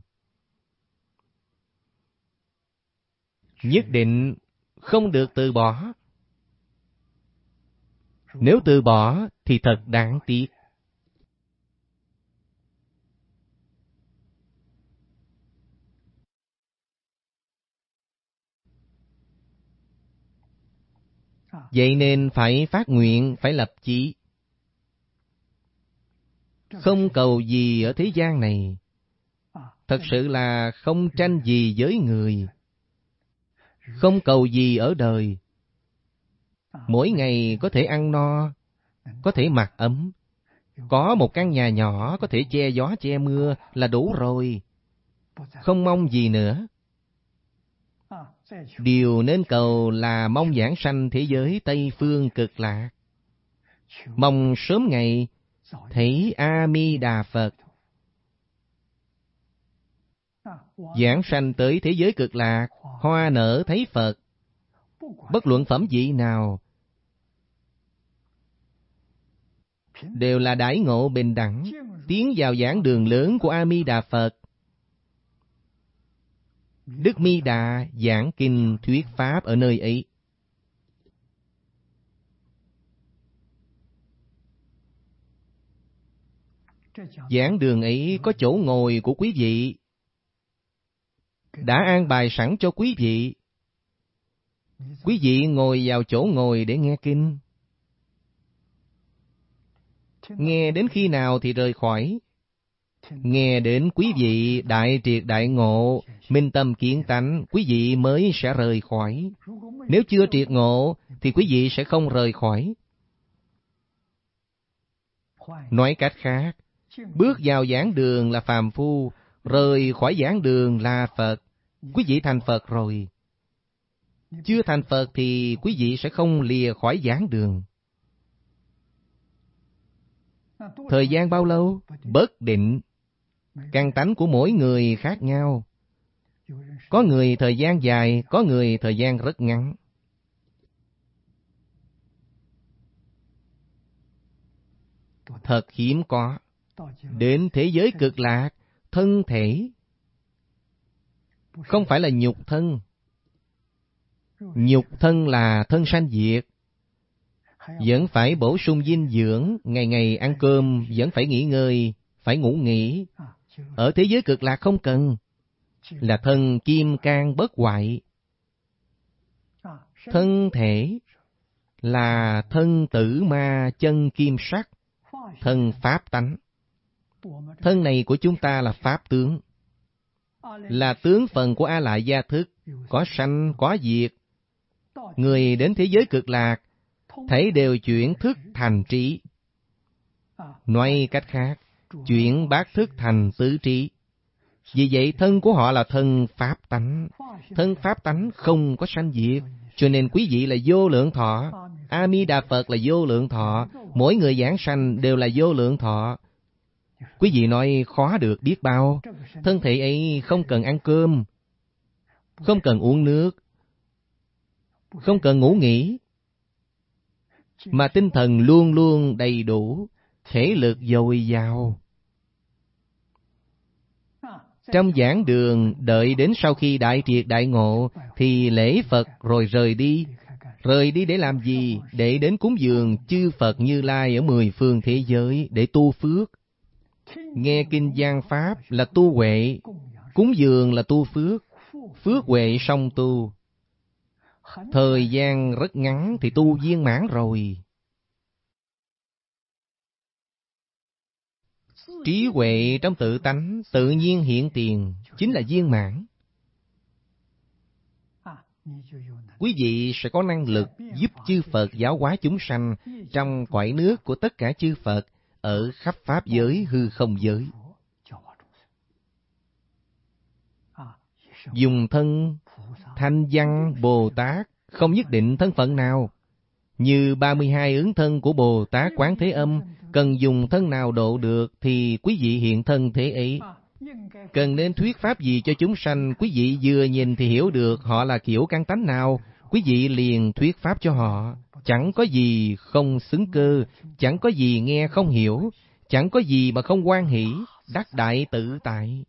Nhất định không được từ bỏ. Nếu từ bỏ thì thật đáng tiếc. Vậy nên phải phát nguyện, phải lập chí. Không cầu gì ở thế gian này. Thật sự là không tranh gì với người. Không cầu gì ở đời. Mỗi ngày có thể ăn no, có thể mặc ấm, có một căn nhà nhỏ có thể che gió che mưa là đủ rồi. Không mong gì nữa. Điều nên cầu là mong giảng sanh thế giới Tây Phương Cực Lạc. Mong sớm ngày thấy A Di Đà Phật. Giảng sanh tới thế giới Cực Lạc, hoa nở thấy Phật. Bất luận phẩm vị nào, đều là đãi ngộ bình đẳng, tiến vào giảng đường lớn của A Di Đà Phật. Đức Mi Đà giảng kinh thuyết pháp ở nơi ấy. Giảng đường ấy có chỗ ngồi của quý vị, đã an bài sẵn cho quý vị. Quý vị ngồi vào chỗ ngồi để nghe kinh. Nghe đến khi nào thì rời khỏi. Nghe đến quý vị đại triệt đại ngộ, minh tâm kiến tánh, quý vị mới sẽ rời khỏi. Nếu chưa triệt ngộ thì quý vị sẽ không rời khỏi. Nói cách khác, bước vào giảng đường là phàm phu, rời khỏi giảng đường là Phật. Quý vị thành Phật rồi. Chưa thành Phật thì quý vị sẽ không lìa khỏi giảng đường. Thời gian bao lâu? Bất định. Căn tánh của mỗi người khác nhau. Có người thời gian dài, có người thời gian rất ngắn. Thật hiếm có. Đến thế giới Cực Lạc, thân thể không phải là nhục thân. Nhục thân là thân sanh diệt. Vẫn phải bổ sung dinh dưỡng, ngày ngày ăn cơm, vẫn phải nghỉ ngơi, phải ngủ nghỉ. Ở thế giới Cực Lạc không cần. Là thân kim cang bất hoại. Thân thể là thân tử ma chân kim sắc, thân pháp tánh. Thân này của chúng ta là pháp tướng, là tướng phần của A Lại Gia Thức, có sanh, có diệt. Người đến thế giới Cực Lạc, thấy đều chuyển thức thành trí. Nói cách khác, chuyển bát thức thành tứ trí. Vì vậy thân của họ là thân pháp tánh. Thân pháp tánh không có sanh diệt, cho nên quý vị là vô lượng thọ. A Di Đà Phật là vô lượng thọ. Mỗi người giảng sanh đều là vô lượng thọ. Quý vị nói khó được biết bao. Thân thể ấy không cần ăn cơm, không cần uống nước, không cần ngủ nghỉ, mà tinh thần luôn luôn đầy đủ, thể lực dồi dào. Trong giảng đường, đợi đến sau khi đại triệt đại ngộ, thì lễ Phật rồi rời đi. Rời đi để làm gì? Để đến cúng dường chư Phật Như Lai ở 10 phương thế giới để tu phước. Nghe kinh giảng pháp là tu huệ, cúng dường là tu phước. Phước huệ song tu. Thời gian rất ngắn thì tu viên mãn rồi. Trí huệ trong tự tánh tự nhiên hiện tiền, chính là viên mãn. Quý vị sẽ có năng lực giúp chư Phật giáo hóa chúng sanh trong cõi nước của tất cả chư Phật ở khắp pháp giới hư không giới. Dùng thân Thanh Văn Bồ Tát không nhất định thân phận nào. Như 32 ứng thân của Bồ Tát Quán Thế Âm, cần dùng thân nào độ được thì quý vị hiện thân thế ấy. Cần nên thuyết pháp gì cho chúng sanh, quý vị vừa nhìn thì hiểu được họ là kiểu căn tánh nào, quý vị liền thuyết pháp cho họ. Chẳng có gì không xứng cơ, chẳng có gì nghe không hiểu, chẳng có gì mà không hoan hỷ, đắc đại tự tại.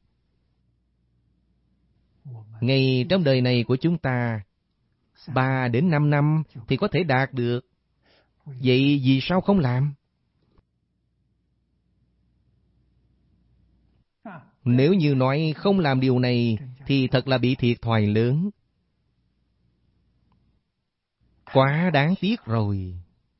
Ngay trong đời này của chúng ta, 3 đến 5 năm thì có thể đạt được. Vậy vì sao không làm? Nếu như nói không làm điều này thì thật là bị thiệt thòi lớn. Quá đáng tiếc rồi.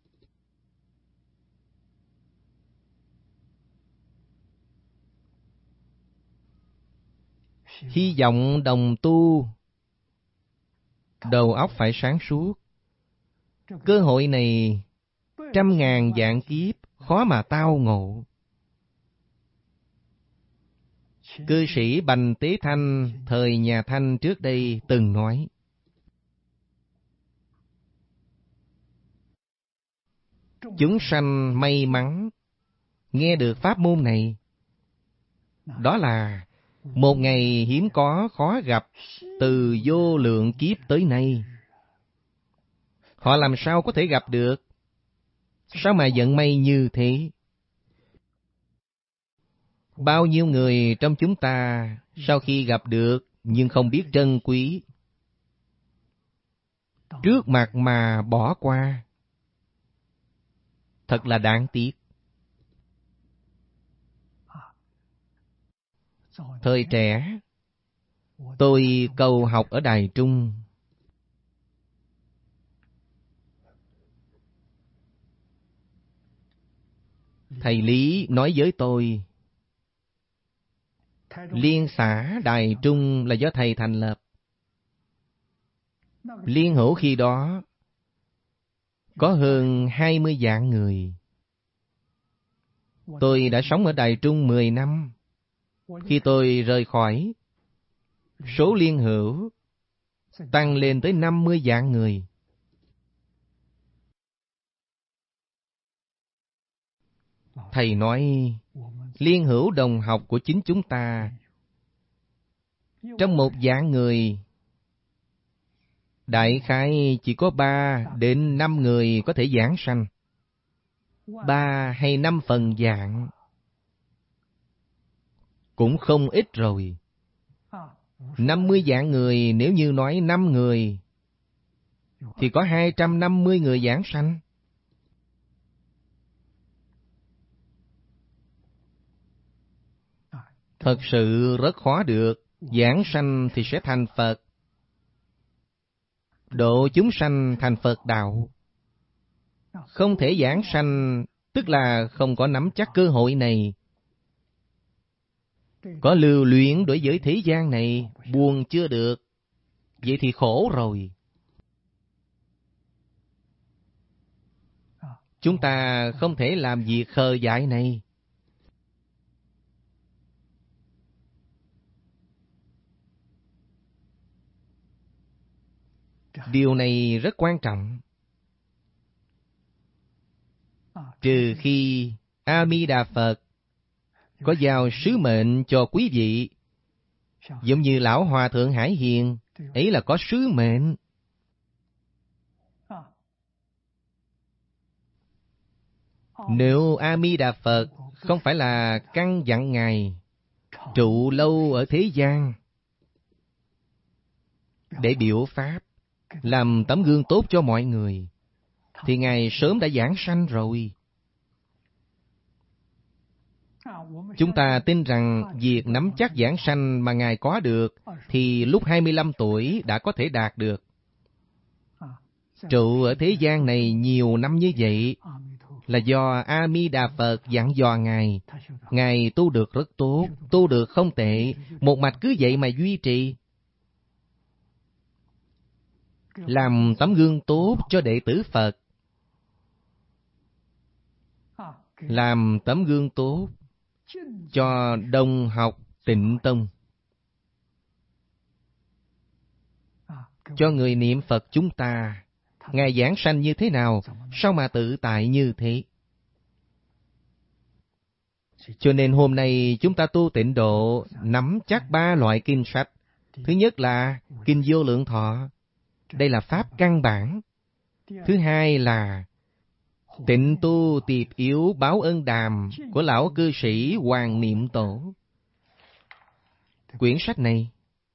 Hy vọng đồng tu đầu óc phải sáng suốt. Cơ hội này trăm ngàn vạn kiếp khó mà tao ngộ. Cư sĩ Bành Tế Thanh thời nhà Thanh trước đây từng nói: chúng sanh may mắn nghe được pháp môn này, đó là một ngày hiếm có khó gặp từ vô lượng kiếp tới nay. Họ làm sao có thể gặp được? Sao mà vận may như thế? Bao nhiêu người trong chúng ta sau khi gặp được nhưng không biết trân quý, trước mặt mà bỏ qua. Thật là đáng tiếc. Thời trẻ, tôi cầu học ở Đài Trung. Thầy Lý nói với tôi, Liên xã Đài Trung là do thầy thành lập. Liên hữu khi đó có hơn 20 vạn người. Tôi đã sống ở Đài Trung 10 năm. Khi tôi rời khỏi, số liên hữu tăng lên tới 50 vạn người. Thầy nói, liên hữu đồng học của chính chúng ta, trong 1 vạn người, đại khái chỉ có 3 đến 5 người có thể giảng sanh. 3 hay 5 phần vạn cũng không ít rồi. 50 vạn người, nếu như nói 5 người, thì có 250 người giảng sanh. Thật sự rất khó được. Giảng sanh thì sẽ thành Phật. Độ chúng sanh thành Phật đạo. Không thể giảng sanh, tức là không có nắm chắc cơ hội này. Có lưu luyến đối với thế gian này, buồn chưa được, vậy thì khổ rồi. Chúng ta không thể làm việc khờ dại này. Điều này rất quan trọng. Trừ khi A Di Đà Phật có giao sứ mệnh cho quý vị, giống như Lão Hòa Thượng Hải Hiền, ấy là có sứ mệnh. Nếu A Di Đà Phật không phải là căn dặn Ngài trụ lâu ở thế gian để biểu pháp, làm tấm gương tốt cho mọi người, thì Ngài sớm đã giảng sanh rồi. Chúng ta tin rằng việc nắm chắc giảng sanh mà Ngài có được thì lúc 25 tuổi đã có thể đạt được. Trụ ở thế gian này nhiều năm như vậy là do A Di Đà Phật dặn dò Ngài. Ngài tu được rất tốt, tu được không tệ, một mạch cứ vậy mà duy trì. Làm tấm gương tốt cho đệ tử Phật. Làm tấm gương tốt cho đồng học Tịnh Tông. Cho người niệm Phật chúng ta. Ngài giảng sanh như thế nào? Sao mà tự tại như thế? Cho nên hôm nay chúng ta tu Tịnh Độ nắm chắc 3 loại kinh sách. Thứ nhất là Kinh Vô Lượng Thọ. Đây là pháp căn bản. Thứ hai là Tịnh Tu Tiệp Yếu Báo Ân Đàm của lão cư sĩ Hoàng Niệm Tổ. Quyển sách này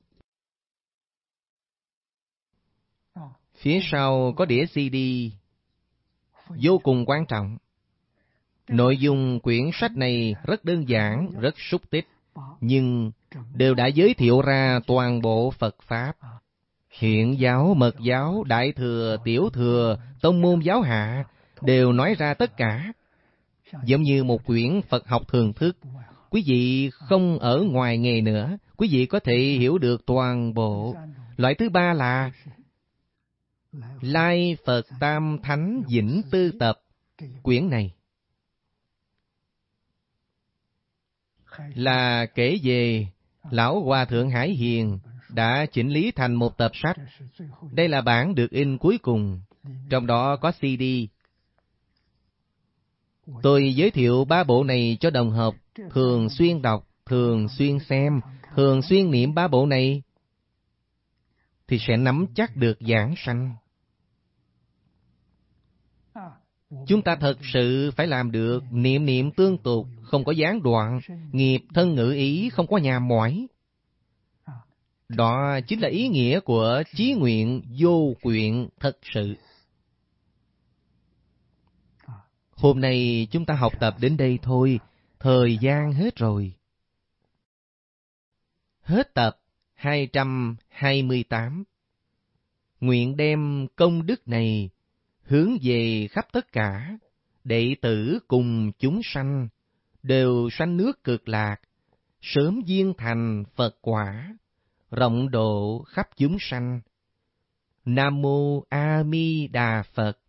phía sau có đĩa CD vô cùng quan trọng. Nội dung quyển sách này rất đơn giản, rất xúc tích, nhưng đều đã giới thiệu ra toàn bộ Phật Pháp. Hiện giáo, mật giáo, đại thừa, tiểu thừa, tông môn giáo hạ đều nói ra tất cả. Giống như một quyển Phật học thường thức. Quý vị không ở ngoài nghề nữa, quý vị có thể hiểu được toàn bộ. Loại thứ ba là Lai Phật Tam Thánh Vĩnh Tư Tập. Quyển này là kể về Lão Hòa Thượng Hải Hiền đã chỉnh lý thành một tập sách. Đây là bản được in cuối cùng, trong đó có CD. Tôi giới thiệu 3 bộ này cho đồng học, thường xuyên đọc, thường xuyên xem, thường xuyên niệm 3 bộ này, thì sẽ nắm chắc được giảng sanh. Chúng ta thật sự phải làm được niệm niệm tương tục, không có gián đoạn, nghiệp thân ngữ ý không có nhàm mỏi. Đó chính là ý nghĩa của chí nguyện vô quyện thật sự. Hôm nay chúng ta học tập đến đây thôi, thời gian hết rồi. Hết tập 228. Nguyện đem công đức này hướng về khắp tất cả, đệ tử cùng chúng sanh, đều sanh nước Cực Lạc, sớm viên thành Phật quả, rộng độ khắp chúng sanh. Nam Mô A Di Đà Phật.